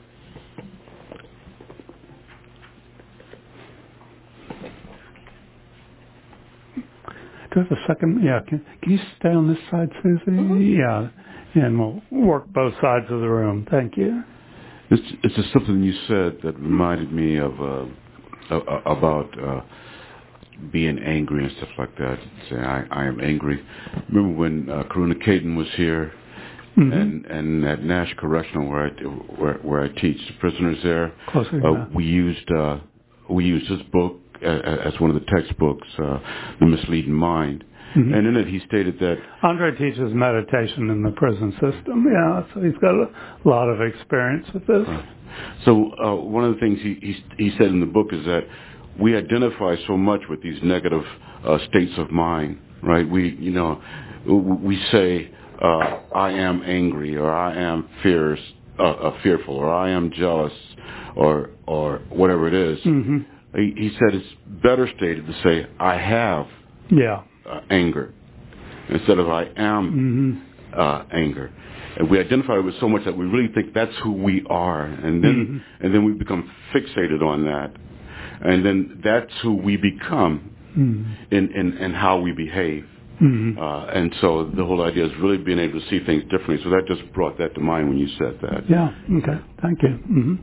Do I have a second? Yeah. Can, can you stay on this side, Susie? Mm-hmm. Yeah. And we'll work both sides of the room. Thank you. It's, it's just something you said that reminded me of uh, uh, about uh, being angry and stuff like that. Say, I, I am angry. Remember when uh, Karuna Caden was here, mm-hmm. and, and at Nash Correctional, where I where, where I teach the prisoners there, uh, we used uh, we used this book as one of the textbooks, uh, The Misleading Mind. Mm-hmm. And in it he stated that... Andre teaches meditation in the prison system, yeah, so he's got a lot of experience with this. Right. So uh, one of the things he, he he said in the book is that we identify so much with these negative uh, states of mind, right? We, you know, we say, uh, I am angry, or I am fears, uh, uh, fearful, or I am jealous, or or whatever it is. Mm-hmm. He, he said it's better stated to say, I have yeah. uh, anger, instead of I am mm-hmm. uh, anger. And we identify with so much that we really think that's who we are, and then mm-hmm. and then we become fixated on that, and then that's who we become mm-hmm. in, in, in how we behave. Mm-hmm. Uh, and so the whole idea is really being able to see things differently. So that just brought that to mind when you said that. Yeah, okay, thank you. Mm-hmm.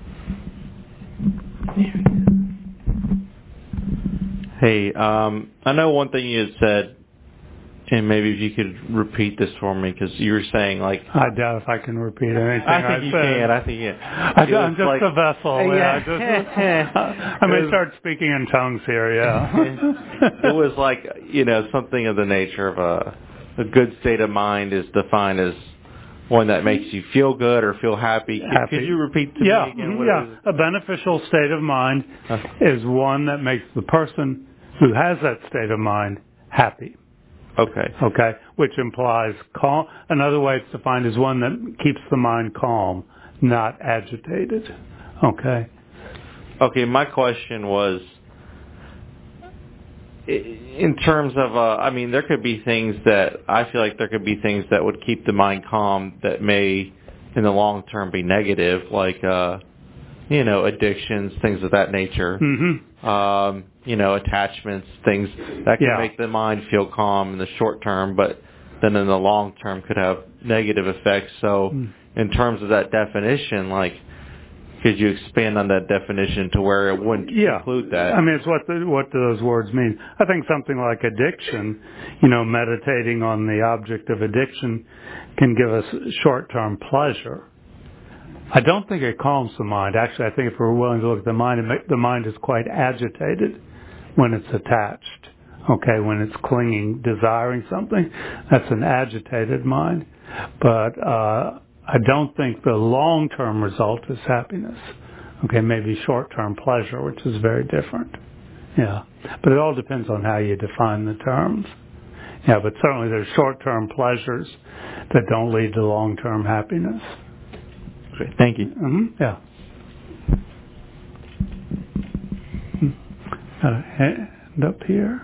Hey, um, I know one thing you had said, and maybe if you could repeat this for me, because you were saying, like... I doubt if I can repeat anything I think I you said. can, I think you can. I, I'm just like, a vessel, yeah. yeah. I, just, I may start speaking in tongues here, yeah. It was like, you know, something of the nature of a, a good state of mind is defined as one that makes you feel good or feel happy. happy. Could you repeat to yeah, me again? What yeah, a beneficial state of mind huh. is one that makes the person who has that state of mind happy. Okay. Okay, which implies calm. Another way it's defined is one that keeps the mind calm, not agitated. Okay. Okay, my question was, in terms of, uh, I mean, there could be things that, I feel like there could be things that would keep the mind calm that may, in the long term, be negative, like, uh, you know, addictions, things of that nature. Mm-hmm. Um, you know, attachments, things that can yeah. make the mind feel calm in the short term, but then in the long term could have negative effects. So mm. in terms of that definition, like, could you expand on that definition to where it wouldn't yeah. include that? I mean, it's what the, what do those words mean? I think something like addiction, you know, meditating on the object of addiction can give us short-term pleasure. I don't think it calms the mind. Actually, I think if we're willing to look at the mind, the mind is quite agitated when it's attached. Okay, when it's clinging, desiring something, that's an agitated mind. But uh, I don't think the long-term result is happiness. Okay, maybe short-term pleasure, which is very different. Yeah, but it all depends on how you define the terms. Yeah, but certainly there's short-term pleasures that don't lead to long-term happiness. Okay, thank you. Mm-hmm. Yeah. Got a hand up here.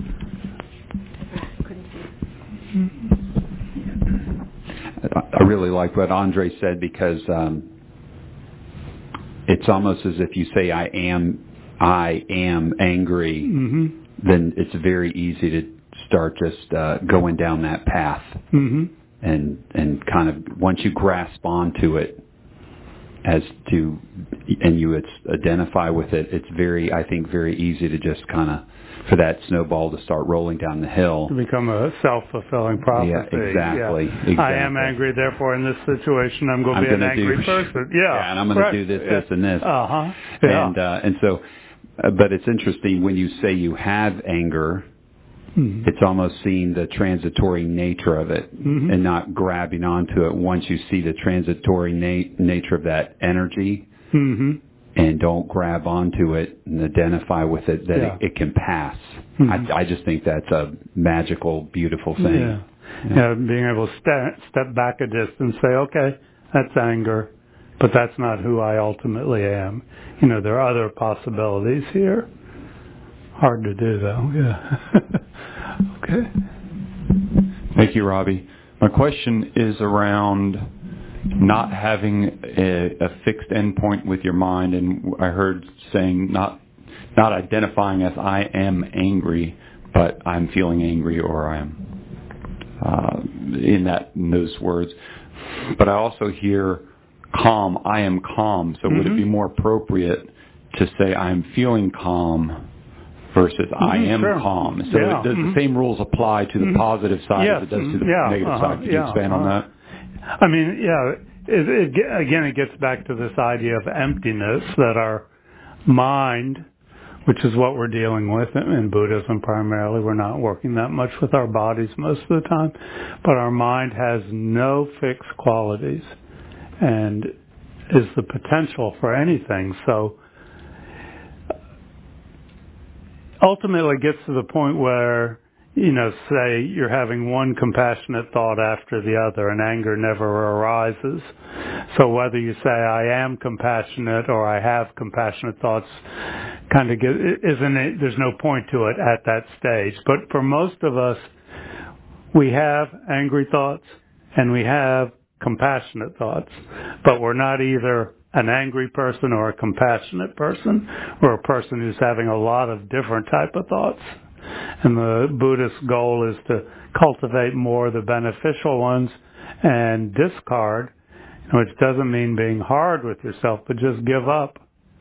I really like what Andre said because um, it's almost as if you say, I am, I am angry, mm-hmm. then it's very easy to start just uh, going down that path. Mm-hmm. And, and kind of, once you grasp onto it, as to, and you identify with it, it's very, I think, very easy to just kind of, for that snowball to start rolling down the hill. To become a self-fulfilling prophecy. Yeah, exactly, yeah. exactly. I am angry, therefore in this situation I'm going to be an angry do, person. Yeah, yeah and I'm going to do this, this, and this. Uh-huh. Yeah. And, uh, and so, uh, but it's interesting when you say you have anger, Mm-hmm. It's almost seeing the transitory nature of it mm-hmm. and not grabbing onto it once you see the transitory na- nature of that energy mm-hmm. and don't grab onto it and identify with it that yeah. it, it can pass. Mm-hmm. I, I just think that's a magical, beautiful thing. Yeah, yeah. yeah being able to step, step back a distance and say, okay, that's anger, but that's not who I ultimately am. You know, there are other possibilities here. Hard to do, though. Yeah. Okay. Thank you, Robbie. My question is around not having a, a fixed endpoint with your mind, and I heard saying not not identifying as I am angry, but I'm feeling angry, or I'm uh, in that in those words. But I also hear calm. I am calm. So mm-hmm. would it be more appropriate to say I'm feeling calm versus mm-hmm, I am sure. calm? So yeah. it, does mm-hmm. the same rules apply to the mm-hmm. positive side yes. as it does to the yeah. negative uh-huh. side? Could yeah. you expand uh-huh. on that? I mean, yeah. It, it, again, it gets back to this idea of emptiness, that our mind, which is what we're dealing with in Buddhism primarily. We're not working that much with our bodies most of the time, but our mind has no fixed qualities and is the potential for anything. So ultimately it gets to the point where, you know, say you're having one compassionate thought after the other and anger never arises. So whether you say I am compassionate or I have compassionate thoughts kind of get, isn't it, there's no point to it at that stage. But for most of us, we have angry thoughts and we have compassionate thoughts, but we're not either an angry person or a compassionate person. We're a person who's having a lot of different type of thoughts. And the Buddhist goal is to cultivate more of the beneficial ones and discard, which doesn't mean being hard with yourself, but just give up.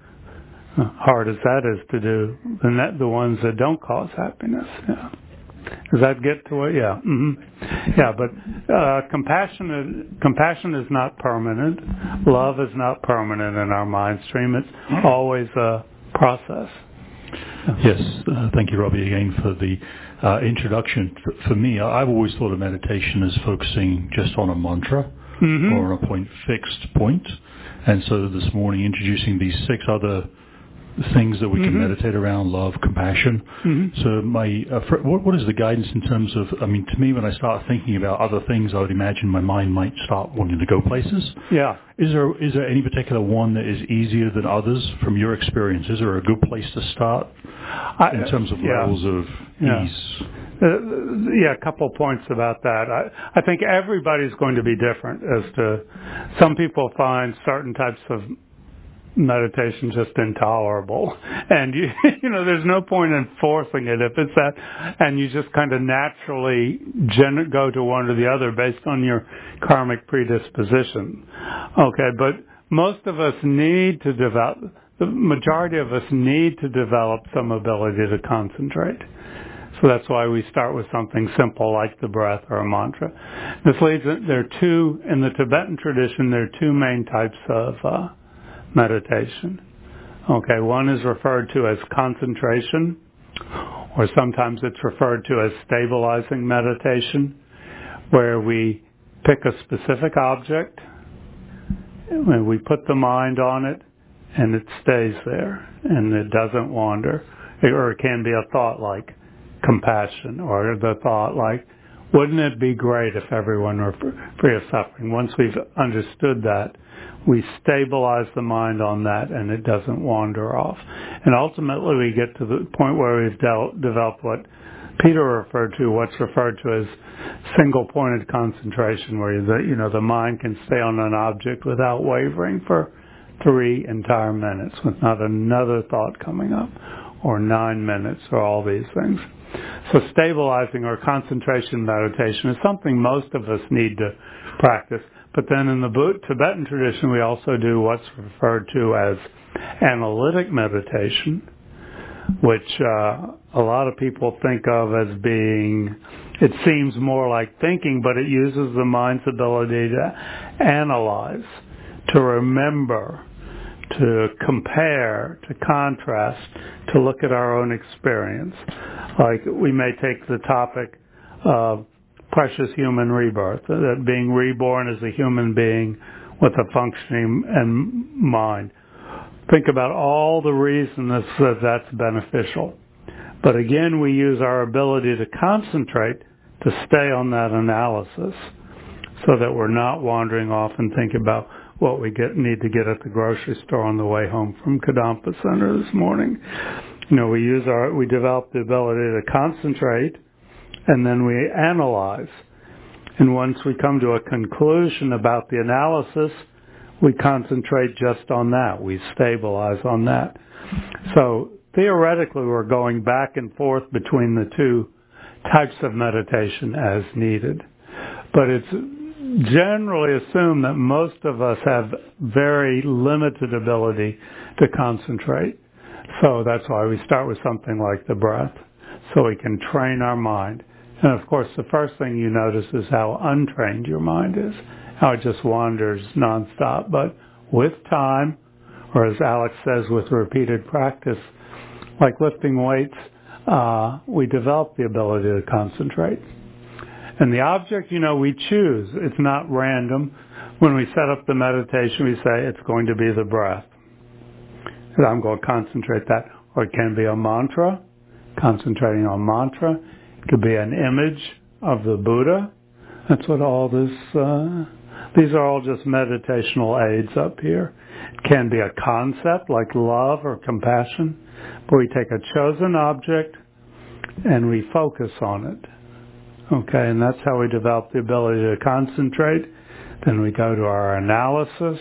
Hard as that is to do, the, the ones that don't cause happiness. Yeah. Does that get to it? Yeah. Mm-hmm. Yeah, but uh, compassion, compassion is not permanent. Love is not permanent in our mind stream. It's always a process. Yes, uh, thank you, Robbie, again for the uh, introduction. For, for me, I've always thought of meditation as focusing just on a mantra mm-hmm. or a point, fixed point. And so this morning, introducing these six other things that we mm-hmm. can meditate around: love, compassion. Mm-hmm. So my, uh, for, what, what is the guidance in terms of, I mean, to me, when I start thinking about other things, I would imagine my mind might start wanting to go places. Yeah. Is there is there any particular one that is easier than others from your experience? Is there a good place to start I, in terms of yeah. levels of yeah. ease? Uh, yeah, a couple points about that. I, I think everybody's going to be different as to, some people find certain types of meditation just intolerable, and you you know there's no point in forcing it if it's that, and you just kind of naturally gen- go to one or the other based on your karmic predisposition. Okay, but most of us need to develop, the majority of us need to develop some ability to concentrate. So that's why we start with something simple like the breath or a mantra. This leads, there are two, in the Tibetan tradition, there are two main types of uh, meditation. Okay, one is referred to as concentration, or sometimes it's referred to as stabilizing meditation, where we pick a specific object, and we put the mind on it, and it stays there, and it doesn't wander. Or it can be a thought like compassion, or the thought like, wouldn't it be great if everyone were free of suffering? Once we've understood that, we stabilize the mind on that, and it doesn't wander off. And ultimately, we get to the point where we've de- developed what Peter referred to, what's referred to as single-pointed concentration, where the, you know the mind can stay on an object without wavering for three entire minutes, with not another thought coming up, or nine minutes, or all these things. So stabilizing or concentration meditation is something most of us need to practice. But then in the Tibetan tradition, we also do what's referred to as analytic meditation, which uh, a lot of people think of as being, it seems more like thinking, but it uses the mind's ability to analyze, to remember, to compare, to contrast, to look at our own experience. Like we may take the topic of precious human rebirth, that being reborn as a human being with a functioning and mind. Think about all the reasons that that's beneficial. But again, we use our ability to concentrate to stay on that analysis so that we're not wandering off and thinking about what we get need to get at the grocery store on the way home from Kadampa Center this morning. You know, we use our, we develop the ability to concentrate, and then we analyze. And once we come to a conclusion about the analysis, we concentrate just on that. We stabilize on that. So theoretically, we're going back and forth between the two types of meditation as needed. But it's generally assumed that most of us have very limited ability to concentrate. So that's why we start with something like the breath, so we can train our mind. And of course, the first thing you notice is how untrained your mind is, how it just wanders nonstop. But with time, or as Alex says, with repeated practice, like lifting weights, uh, we develop the ability to concentrate. And the object, you know, we choose. It's not random. When we set up the meditation, we say it's going to be the breath. And I'm going to concentrate that. Or it can be a mantra, concentrating on mantra. It could be an image of the Buddha. That's what all this, uh, these are all just meditational aids up here. It can be a concept like love or compassion, but we take a chosen object and we focus on it. Okay, and that's how we develop the ability to concentrate. Then we go to our analysis.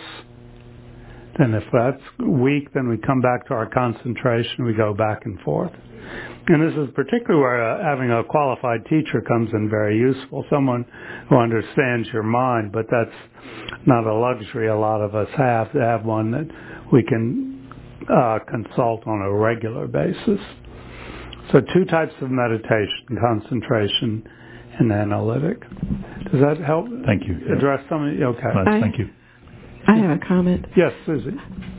Then if that's weak, then we come back to our concentration. We go back and forth. And this is particularly where uh, having a qualified teacher comes in very useful, someone who understands your mind, but that's not a luxury a lot of us have, to have one that we can uh, consult on a regular basis. So two types of meditation, concentration and analytic. Does that help? Thank you. Address some of you? Okay. Nice, thank you. I have a comment. Yes, Susie.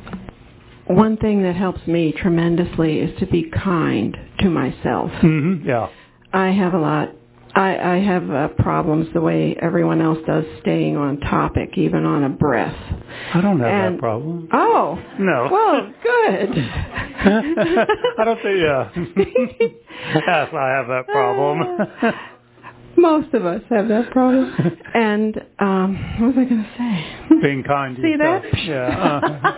One thing that helps me tremendously is to be kind to myself. Mm-hmm. Yeah. I have a lot. I, I have uh, problems the way everyone else does, staying on topic, even on a breath. I don't have and, that problem. Oh. No. Well, good. I don't think, yeah. Yes, I have that problem. Uh, most of us have that problem. And um, what was I going to say? Being kind to See yourself. that? Yeah. Uh-huh.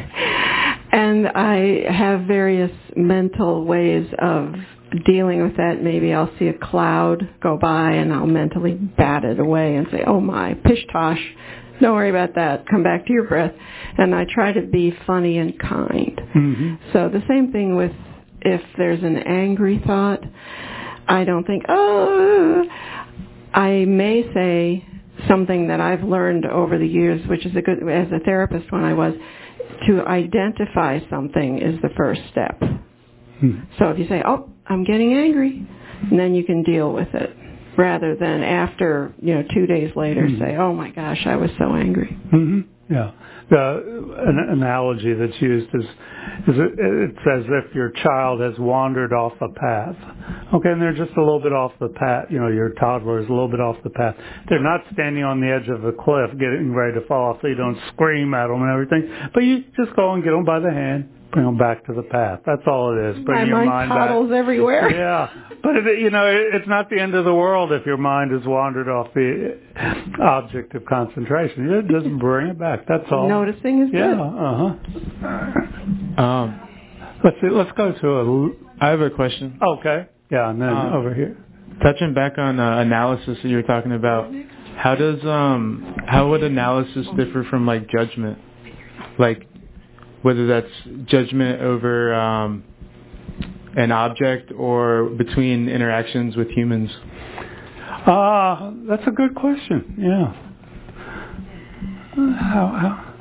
And I have various mental ways of dealing with that. Maybe I'll see a cloud go by and I'll mentally bat it away and say, oh my, pish tosh, don't worry about that, come back to your breath. And I try to be funny and kind. Mm-hmm. So the same thing with if there's an angry thought, I don't think, oh, I may say something that I've learned over the years, which is a good, as a therapist when I was, to identify something is the first step. Hmm. So if you say, oh, I'm getting angry, and then you can deal with it, rather than after, you know, two days later mm-hmm. say, oh my gosh, I was so angry. Mm-hmm. Yeah. The an analogy that's used is, is it, it's as if your child has wandered off a path. Okay, and they're just a little bit off the path. You know, your toddler is a little bit off the path. They're not standing on the edge of a cliff getting ready to fall off, so you don't scream at them and everything. But you just go and get them by the hand, bring them back to the path. That's all it is. Bring My your mind mind toddles back. everywhere. Yeah, but it, you know, it, it's not the end of the world if your mind has wandered off the object of concentration. You just bring it back. That's all. Noticing is yeah, good. Yeah. Uh huh. Um, let's see. Let's go to a. I have a question. Okay. Yeah, and then um, over here. Touching back on uh, analysis that you were talking about, how does um how would analysis differ from like judgment, like whether that's judgment over um, an object or between interactions with humans? Ah, uh, that's a good question. Yeah. How? how?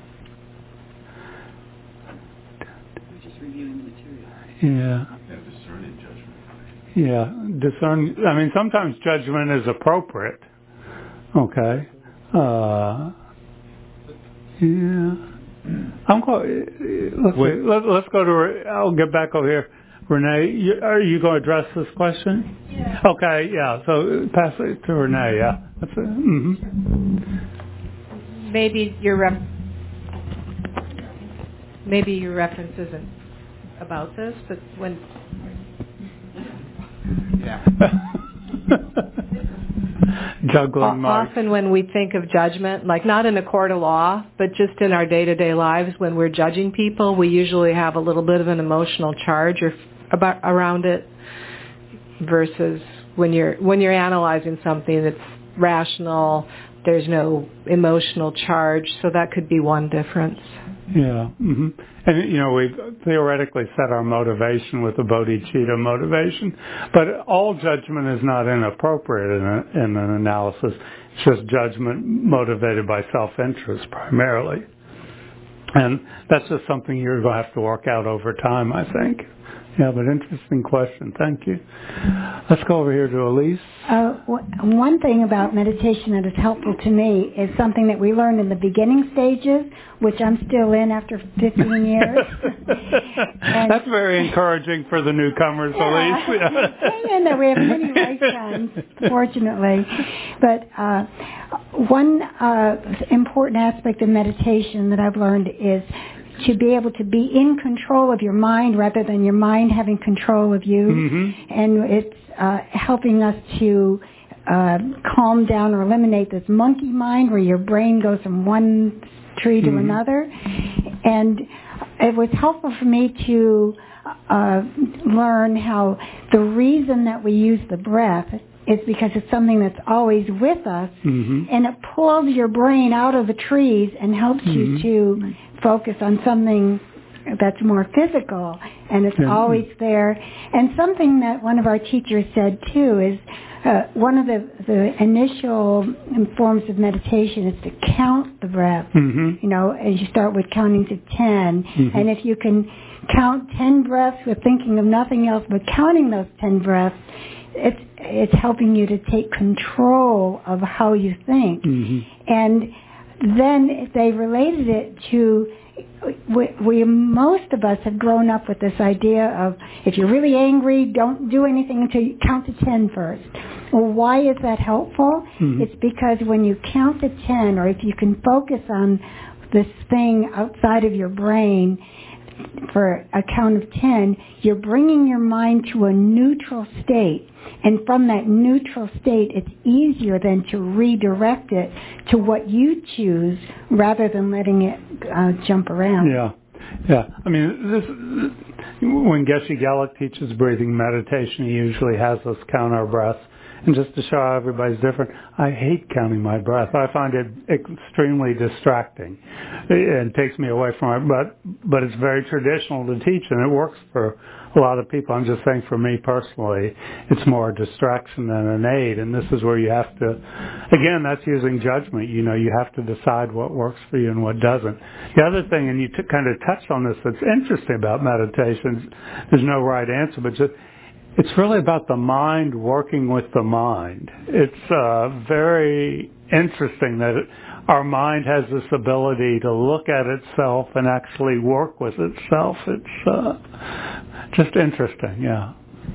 We're just reviewing the material. Yeah. Yeah, discern. I mean, sometimes judgment is appropriate. Okay. Uh, yeah. I'm going. Let's, see, let, let's go to. I'll get back over here. Renee, you, are you going to address this question? Yeah. Okay. Yeah. So pass it to Renee. Yeah. That's it. Mm-hmm. Maybe your ref- maybe your reference isn't about this, but when. Yeah. Juggling marks. Often when we think of judgment, like not in a court of law, but just in our day-to-day lives, when we're judging people, we usually have a little bit of an emotional charge or about around it, versus when you're when you're analyzing something that's rational, there's no emotional charge. So that could be one difference. Yeah. Mm-hmm. And, you know, we've theoretically set our motivation with the bodhicitta motivation, but all judgment is not inappropriate in, a, in an analysis. It's just judgment motivated by self-interest primarily. And that's just something you're going to have to work out over time, I think. Yeah, but interesting question. Thank you. Let's go over here to Elise. Uh, one thing about meditation that is helpful to me is something that we learned in the beginning stages, which I'm still in after fifteen years. That's very encouraging for the newcomers, yeah, Elise. Hang in there. We have many lifetimes, fortunately. But uh, one uh, important aspect of meditation that I've learned is to be able to be in control of your mind rather than your mind having control of you. Mm-hmm. And it's uh, helping us to uh, calm down or eliminate this monkey mind where your brain goes from one tree to mm-hmm. another. And it was helpful for me to uh, learn how the reason that we use the breath is because it's something that's always with us, mm-hmm. and it pulls your brain out of the trees and helps mm-hmm. you to focus on something that's more physical, and it's yeah. always there. And something that one of our teachers said too is uh, one of the, the initial forms of meditation is to count the breath. Mm-hmm. You know, as you start with counting to ten, mm-hmm. and if you can count ten breaths with thinking of nothing else but counting those ten breaths, it's it's helping you to take control of how you think. Mm-hmm. And then they related it to, we, we most of us have grown up with this idea of if you're really angry, don't do anything until you count to ten first. Well, why is that helpful? Mm-hmm. It's because when you count to ten, or if you can focus on this thing outside of your brain for a count of ten, you're bringing your mind to a neutral state. And from that neutral state, it's easier then to redirect it to what you choose rather than letting it uh, jump around. Yeah, yeah. I mean, this, when Geshe Geluk teaches breathing meditation, he usually has us count our breaths. And just to show how everybody's different, I hate counting my breath. I find it extremely distracting. It takes me away from it, but but it's very traditional to teach, and it works for a lot of people. I'm just saying for me personally, it's more a distraction than an aid, and this is where you have to, again, that's using judgment. You know, you have to decide what works for you and what doesn't. The other thing, and you t- kind of touched on this, that's interesting about meditation, there's no right answer, but just it's really about the mind working with the mind. It's uh, very interesting that it, our mind has this ability to look at itself and actually work with itself. It's uh, just interesting, yeah.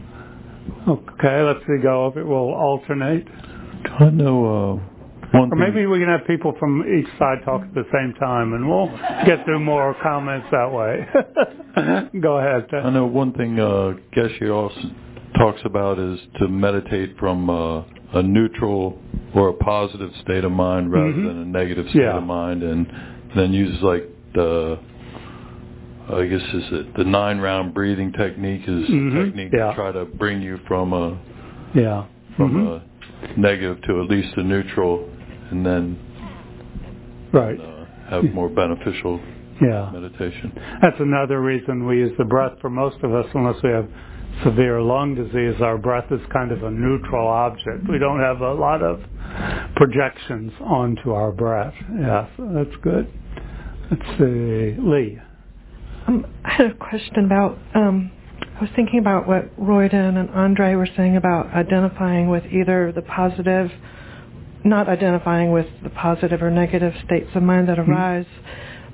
Okay, let's see, go over it. We'll alternate. I know uh, one Or maybe we can have people from each side talk at the same time, and we'll get through more comments that way. Go ahead. I know one thing uh, Geshe also talks about is to meditate from uh, a neutral or a positive state of mind rather mm-hmm. than a negative state yeah. of mind, and then uses like the, I guess is it the nine round breathing technique is mm-hmm. a technique yeah. to try to bring you from a yeah from mm-hmm. a negative to at least a neutral, and then right uh, have yeah. more beneficial yeah. meditation. That's another reason we use the breath for most of us, unless we have severe lung disease. Our breath is kind of a neutral object. We don't have a lot of projections onto our breath. Yeah, so that's good. Let's see, Lee. Um, I had a question about, um, I was thinking about what Royden and Andre were saying about identifying with either the positive, not identifying with the positive or negative states of mind that arise, mm-hmm. but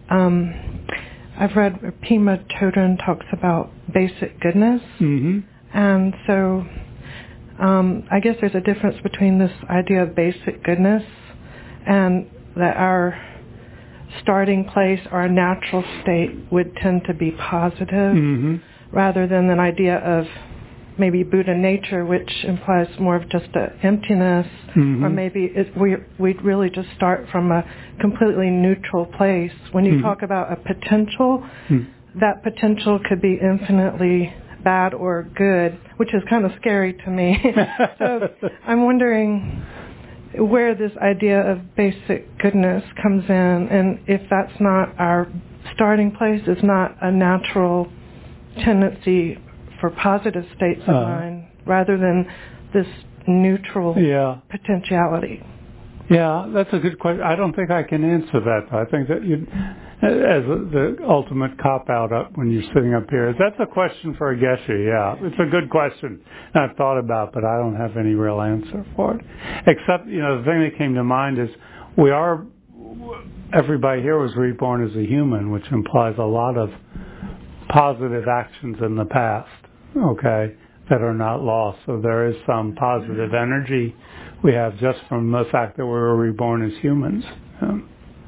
um, I've read where Pema Chodron talks about basic goodness. Mm-hmm. And so um, I guess there's a difference between this idea of basic goodness and that our starting place, our natural state would tend to be positive mm-hmm. rather than an idea of maybe Buddha nature, which implies more of just an emptiness, mm-hmm. or maybe it, we, we'd really just start from a completely neutral place. When you mm-hmm. talk about a potential, mm-hmm. that potential could be infinitely bad or good, which is kind of scary to me. So I'm wondering where this idea of basic goodness comes in, and if that's not our starting place, is not a natural tendency for positive states of uh, mind, rather than this neutral yeah. potentiality. Yeah, that's a good question. I don't think I can answer that. I think that you, as the ultimate cop-out up when you're sitting up here, that's a question for a Geshe, yeah. It's a good question I've thought about, but I don't have any real answer for it. Except, you know, the thing that came to mind is we are, everybody here was reborn as a human, which implies a lot of positive actions in the past, okay, that are not lost. So there is some positive energy we have just from the fact that we were reborn as humans. Um,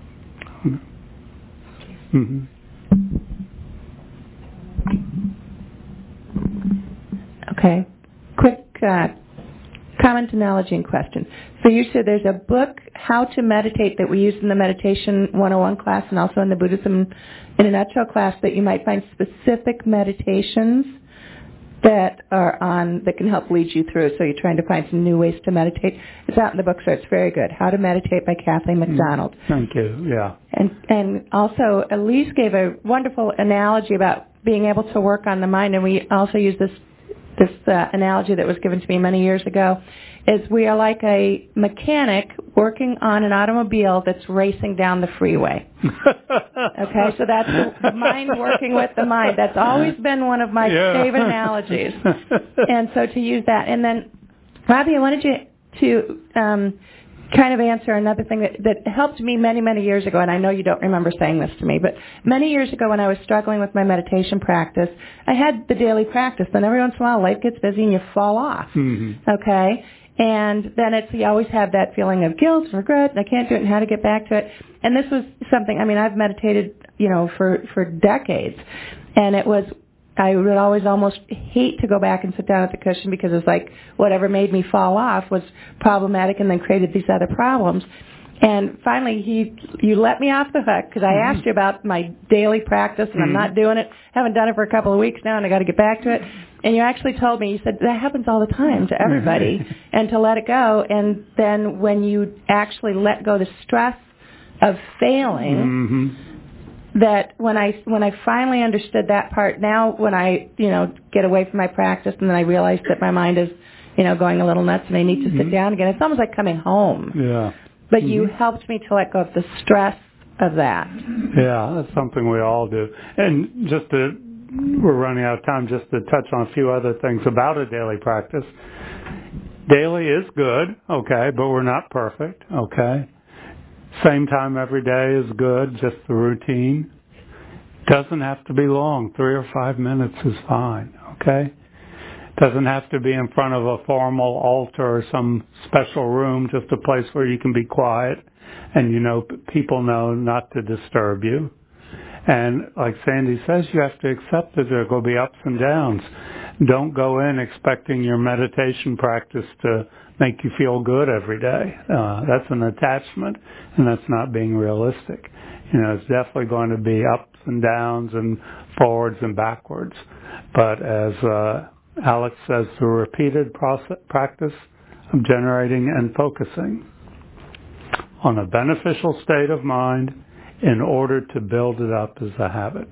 mm-hmm. Okay. Quick uh, comment, analogy, and question. So you said there's a book, How to Meditate, that we use in the Meditation one oh one class and also in the Buddhism in a Nutshell class, that you might find specific meditations that are on, that can help lead you through. So you're trying to find some new ways to meditate. It's out in the bookstore. It's very good. How to Meditate by Kathleen McDonald. Thank you. Yeah. And and also Elise gave a wonderful analogy about being able to work on the mind, and we also use this this uh, analogy that was given to me many years ago. Is we are like a mechanic working on an automobile that's racing down the freeway. Okay, so that's the mind working with the mind. That's always been one of my yeah. favorite analogies. And so to use that. And then, Robbie, I wanted you to um, kind of answer another thing that, that helped me many, many years ago, and I know you don't remember saying this to me, but many years ago when I was struggling with my meditation practice, I had the daily practice. Then every once in a while, life gets busy and you fall off. Mm-hmm. Okay? And then it's, you always have that feeling of guilt, regret, and I can't do it, and how to get back to it. And this was something, I mean, I've meditated, you know, for, for decades. And it was, I would always almost hate to go back and sit down at the cushion because it was like whatever made me fall off was problematic and then created these other problems. And finally, he, you let me off the hook because I mm-hmm. asked you about my daily practice, and mm-hmm. I'm not doing it. Haven't done it for a couple of weeks now, and I got to get back to it. And you actually told me, you said that happens all the time to everybody, and to let it go. And then when you actually let go the stress of failing, mm-hmm. that when I when I finally understood that part, now when I you know get away from my practice, and then I realize that my mind is you know going a little nuts, and I need to mm-hmm. sit down again. It's almost like coming home. Yeah. But mm-hmm. you helped me to let go of the stress of that. Yeah, that's something we all do. And just to, we're running out of time, just to touch on a few other things about a daily practice. Daily is good, okay, but we're not perfect, okay. Same time every day is good, just the routine. Doesn't have to be long. Three or five minutes is fine, okay. Doesn't have to be in front of a formal altar or some special room, just a place where you can be quiet and you know people know not to disturb you. And like Sandy says, you have to accept that there are going to be ups and downs. Don't go in expecting your meditation practice to make you feel good every day. Uh, that's an attachment, and that's not being realistic. You know, it's definitely going to be ups and downs and forwards and backwards. But as uh, Alex says, the repeated process, practice of generating and focusing on a beneficial state of mind in order to build it up as a habit.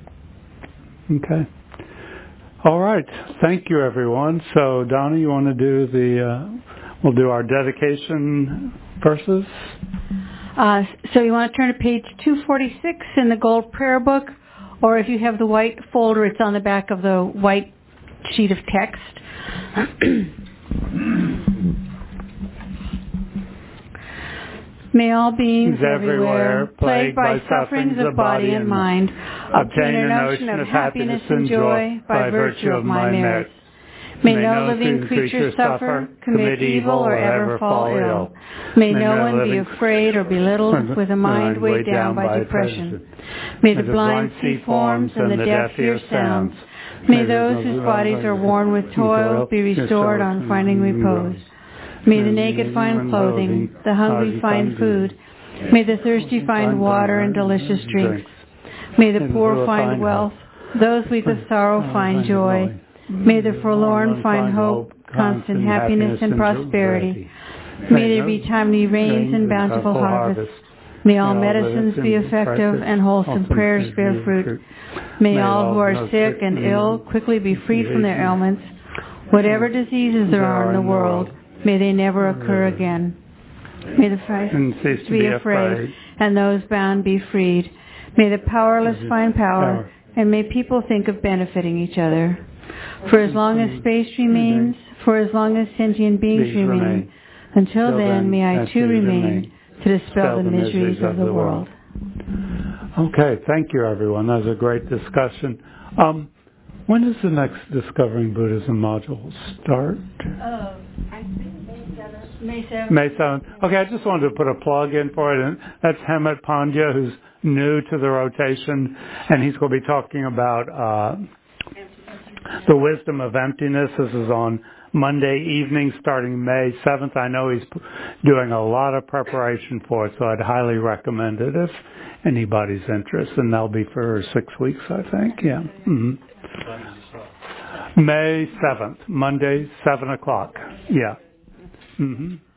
Okay. All right. Thank you, everyone. So, Donna, you want to do the, uh, we'll do our dedication verses? Uh, so you want to turn to page two forty-six in the Gold Prayer Book, or if you have the white folder, it's on the back of the white sheet of text. May all beings everywhere, plagued by sufferings of body and mind, obtain a notion of happiness and joy by virtue of my merits. May no living creature suffer, commit evil, or ever fall ill. May no one be afraid or belittled with a mind weighed down by depression. May the blind see forms and the deaf hear sounds. May those whose bodies are worn with toil be restored on finding repose. May the naked find clothing, the hungry find food. May the thirsty find water and delicious drinks. May the poor find wealth, those weak with sorrow find joy. May the forlorn find hope, constant happiness and prosperity. May there be timely rains and bountiful harvests. May all medicines be effective and wholesome prayers bear fruit. May all who are sick and ill quickly be freed from their ailments. Whatever diseases there are in the world, may they never occur again. May the frightened cease to be afraid, and those bound be freed. May the powerless find power, and may people think of benefiting each other. For as long as space remains, for as long as sentient beings remain, until then may I too remain to dispel the miseries of the world. Okay, thank you everyone. That was a great discussion. Um, when does the next Discovering Buddhism module start? Uh, I think May seventh. May seventh. May seventh. Okay, I just wanted to put a plug in for it. And that's Hemet Pandya, who's new to the rotation, and he's going to be talking about uh, the wisdom of emptiness. This is on Monday evening starting May seventh. I know he's doing a lot of preparation for it, so I'd highly recommend it if anybody's interested. And that'll be for six weeks, I think. Yeah. Mm-hmm. May seventh, Monday, seven o'clock. Yeah. Mm-hmm.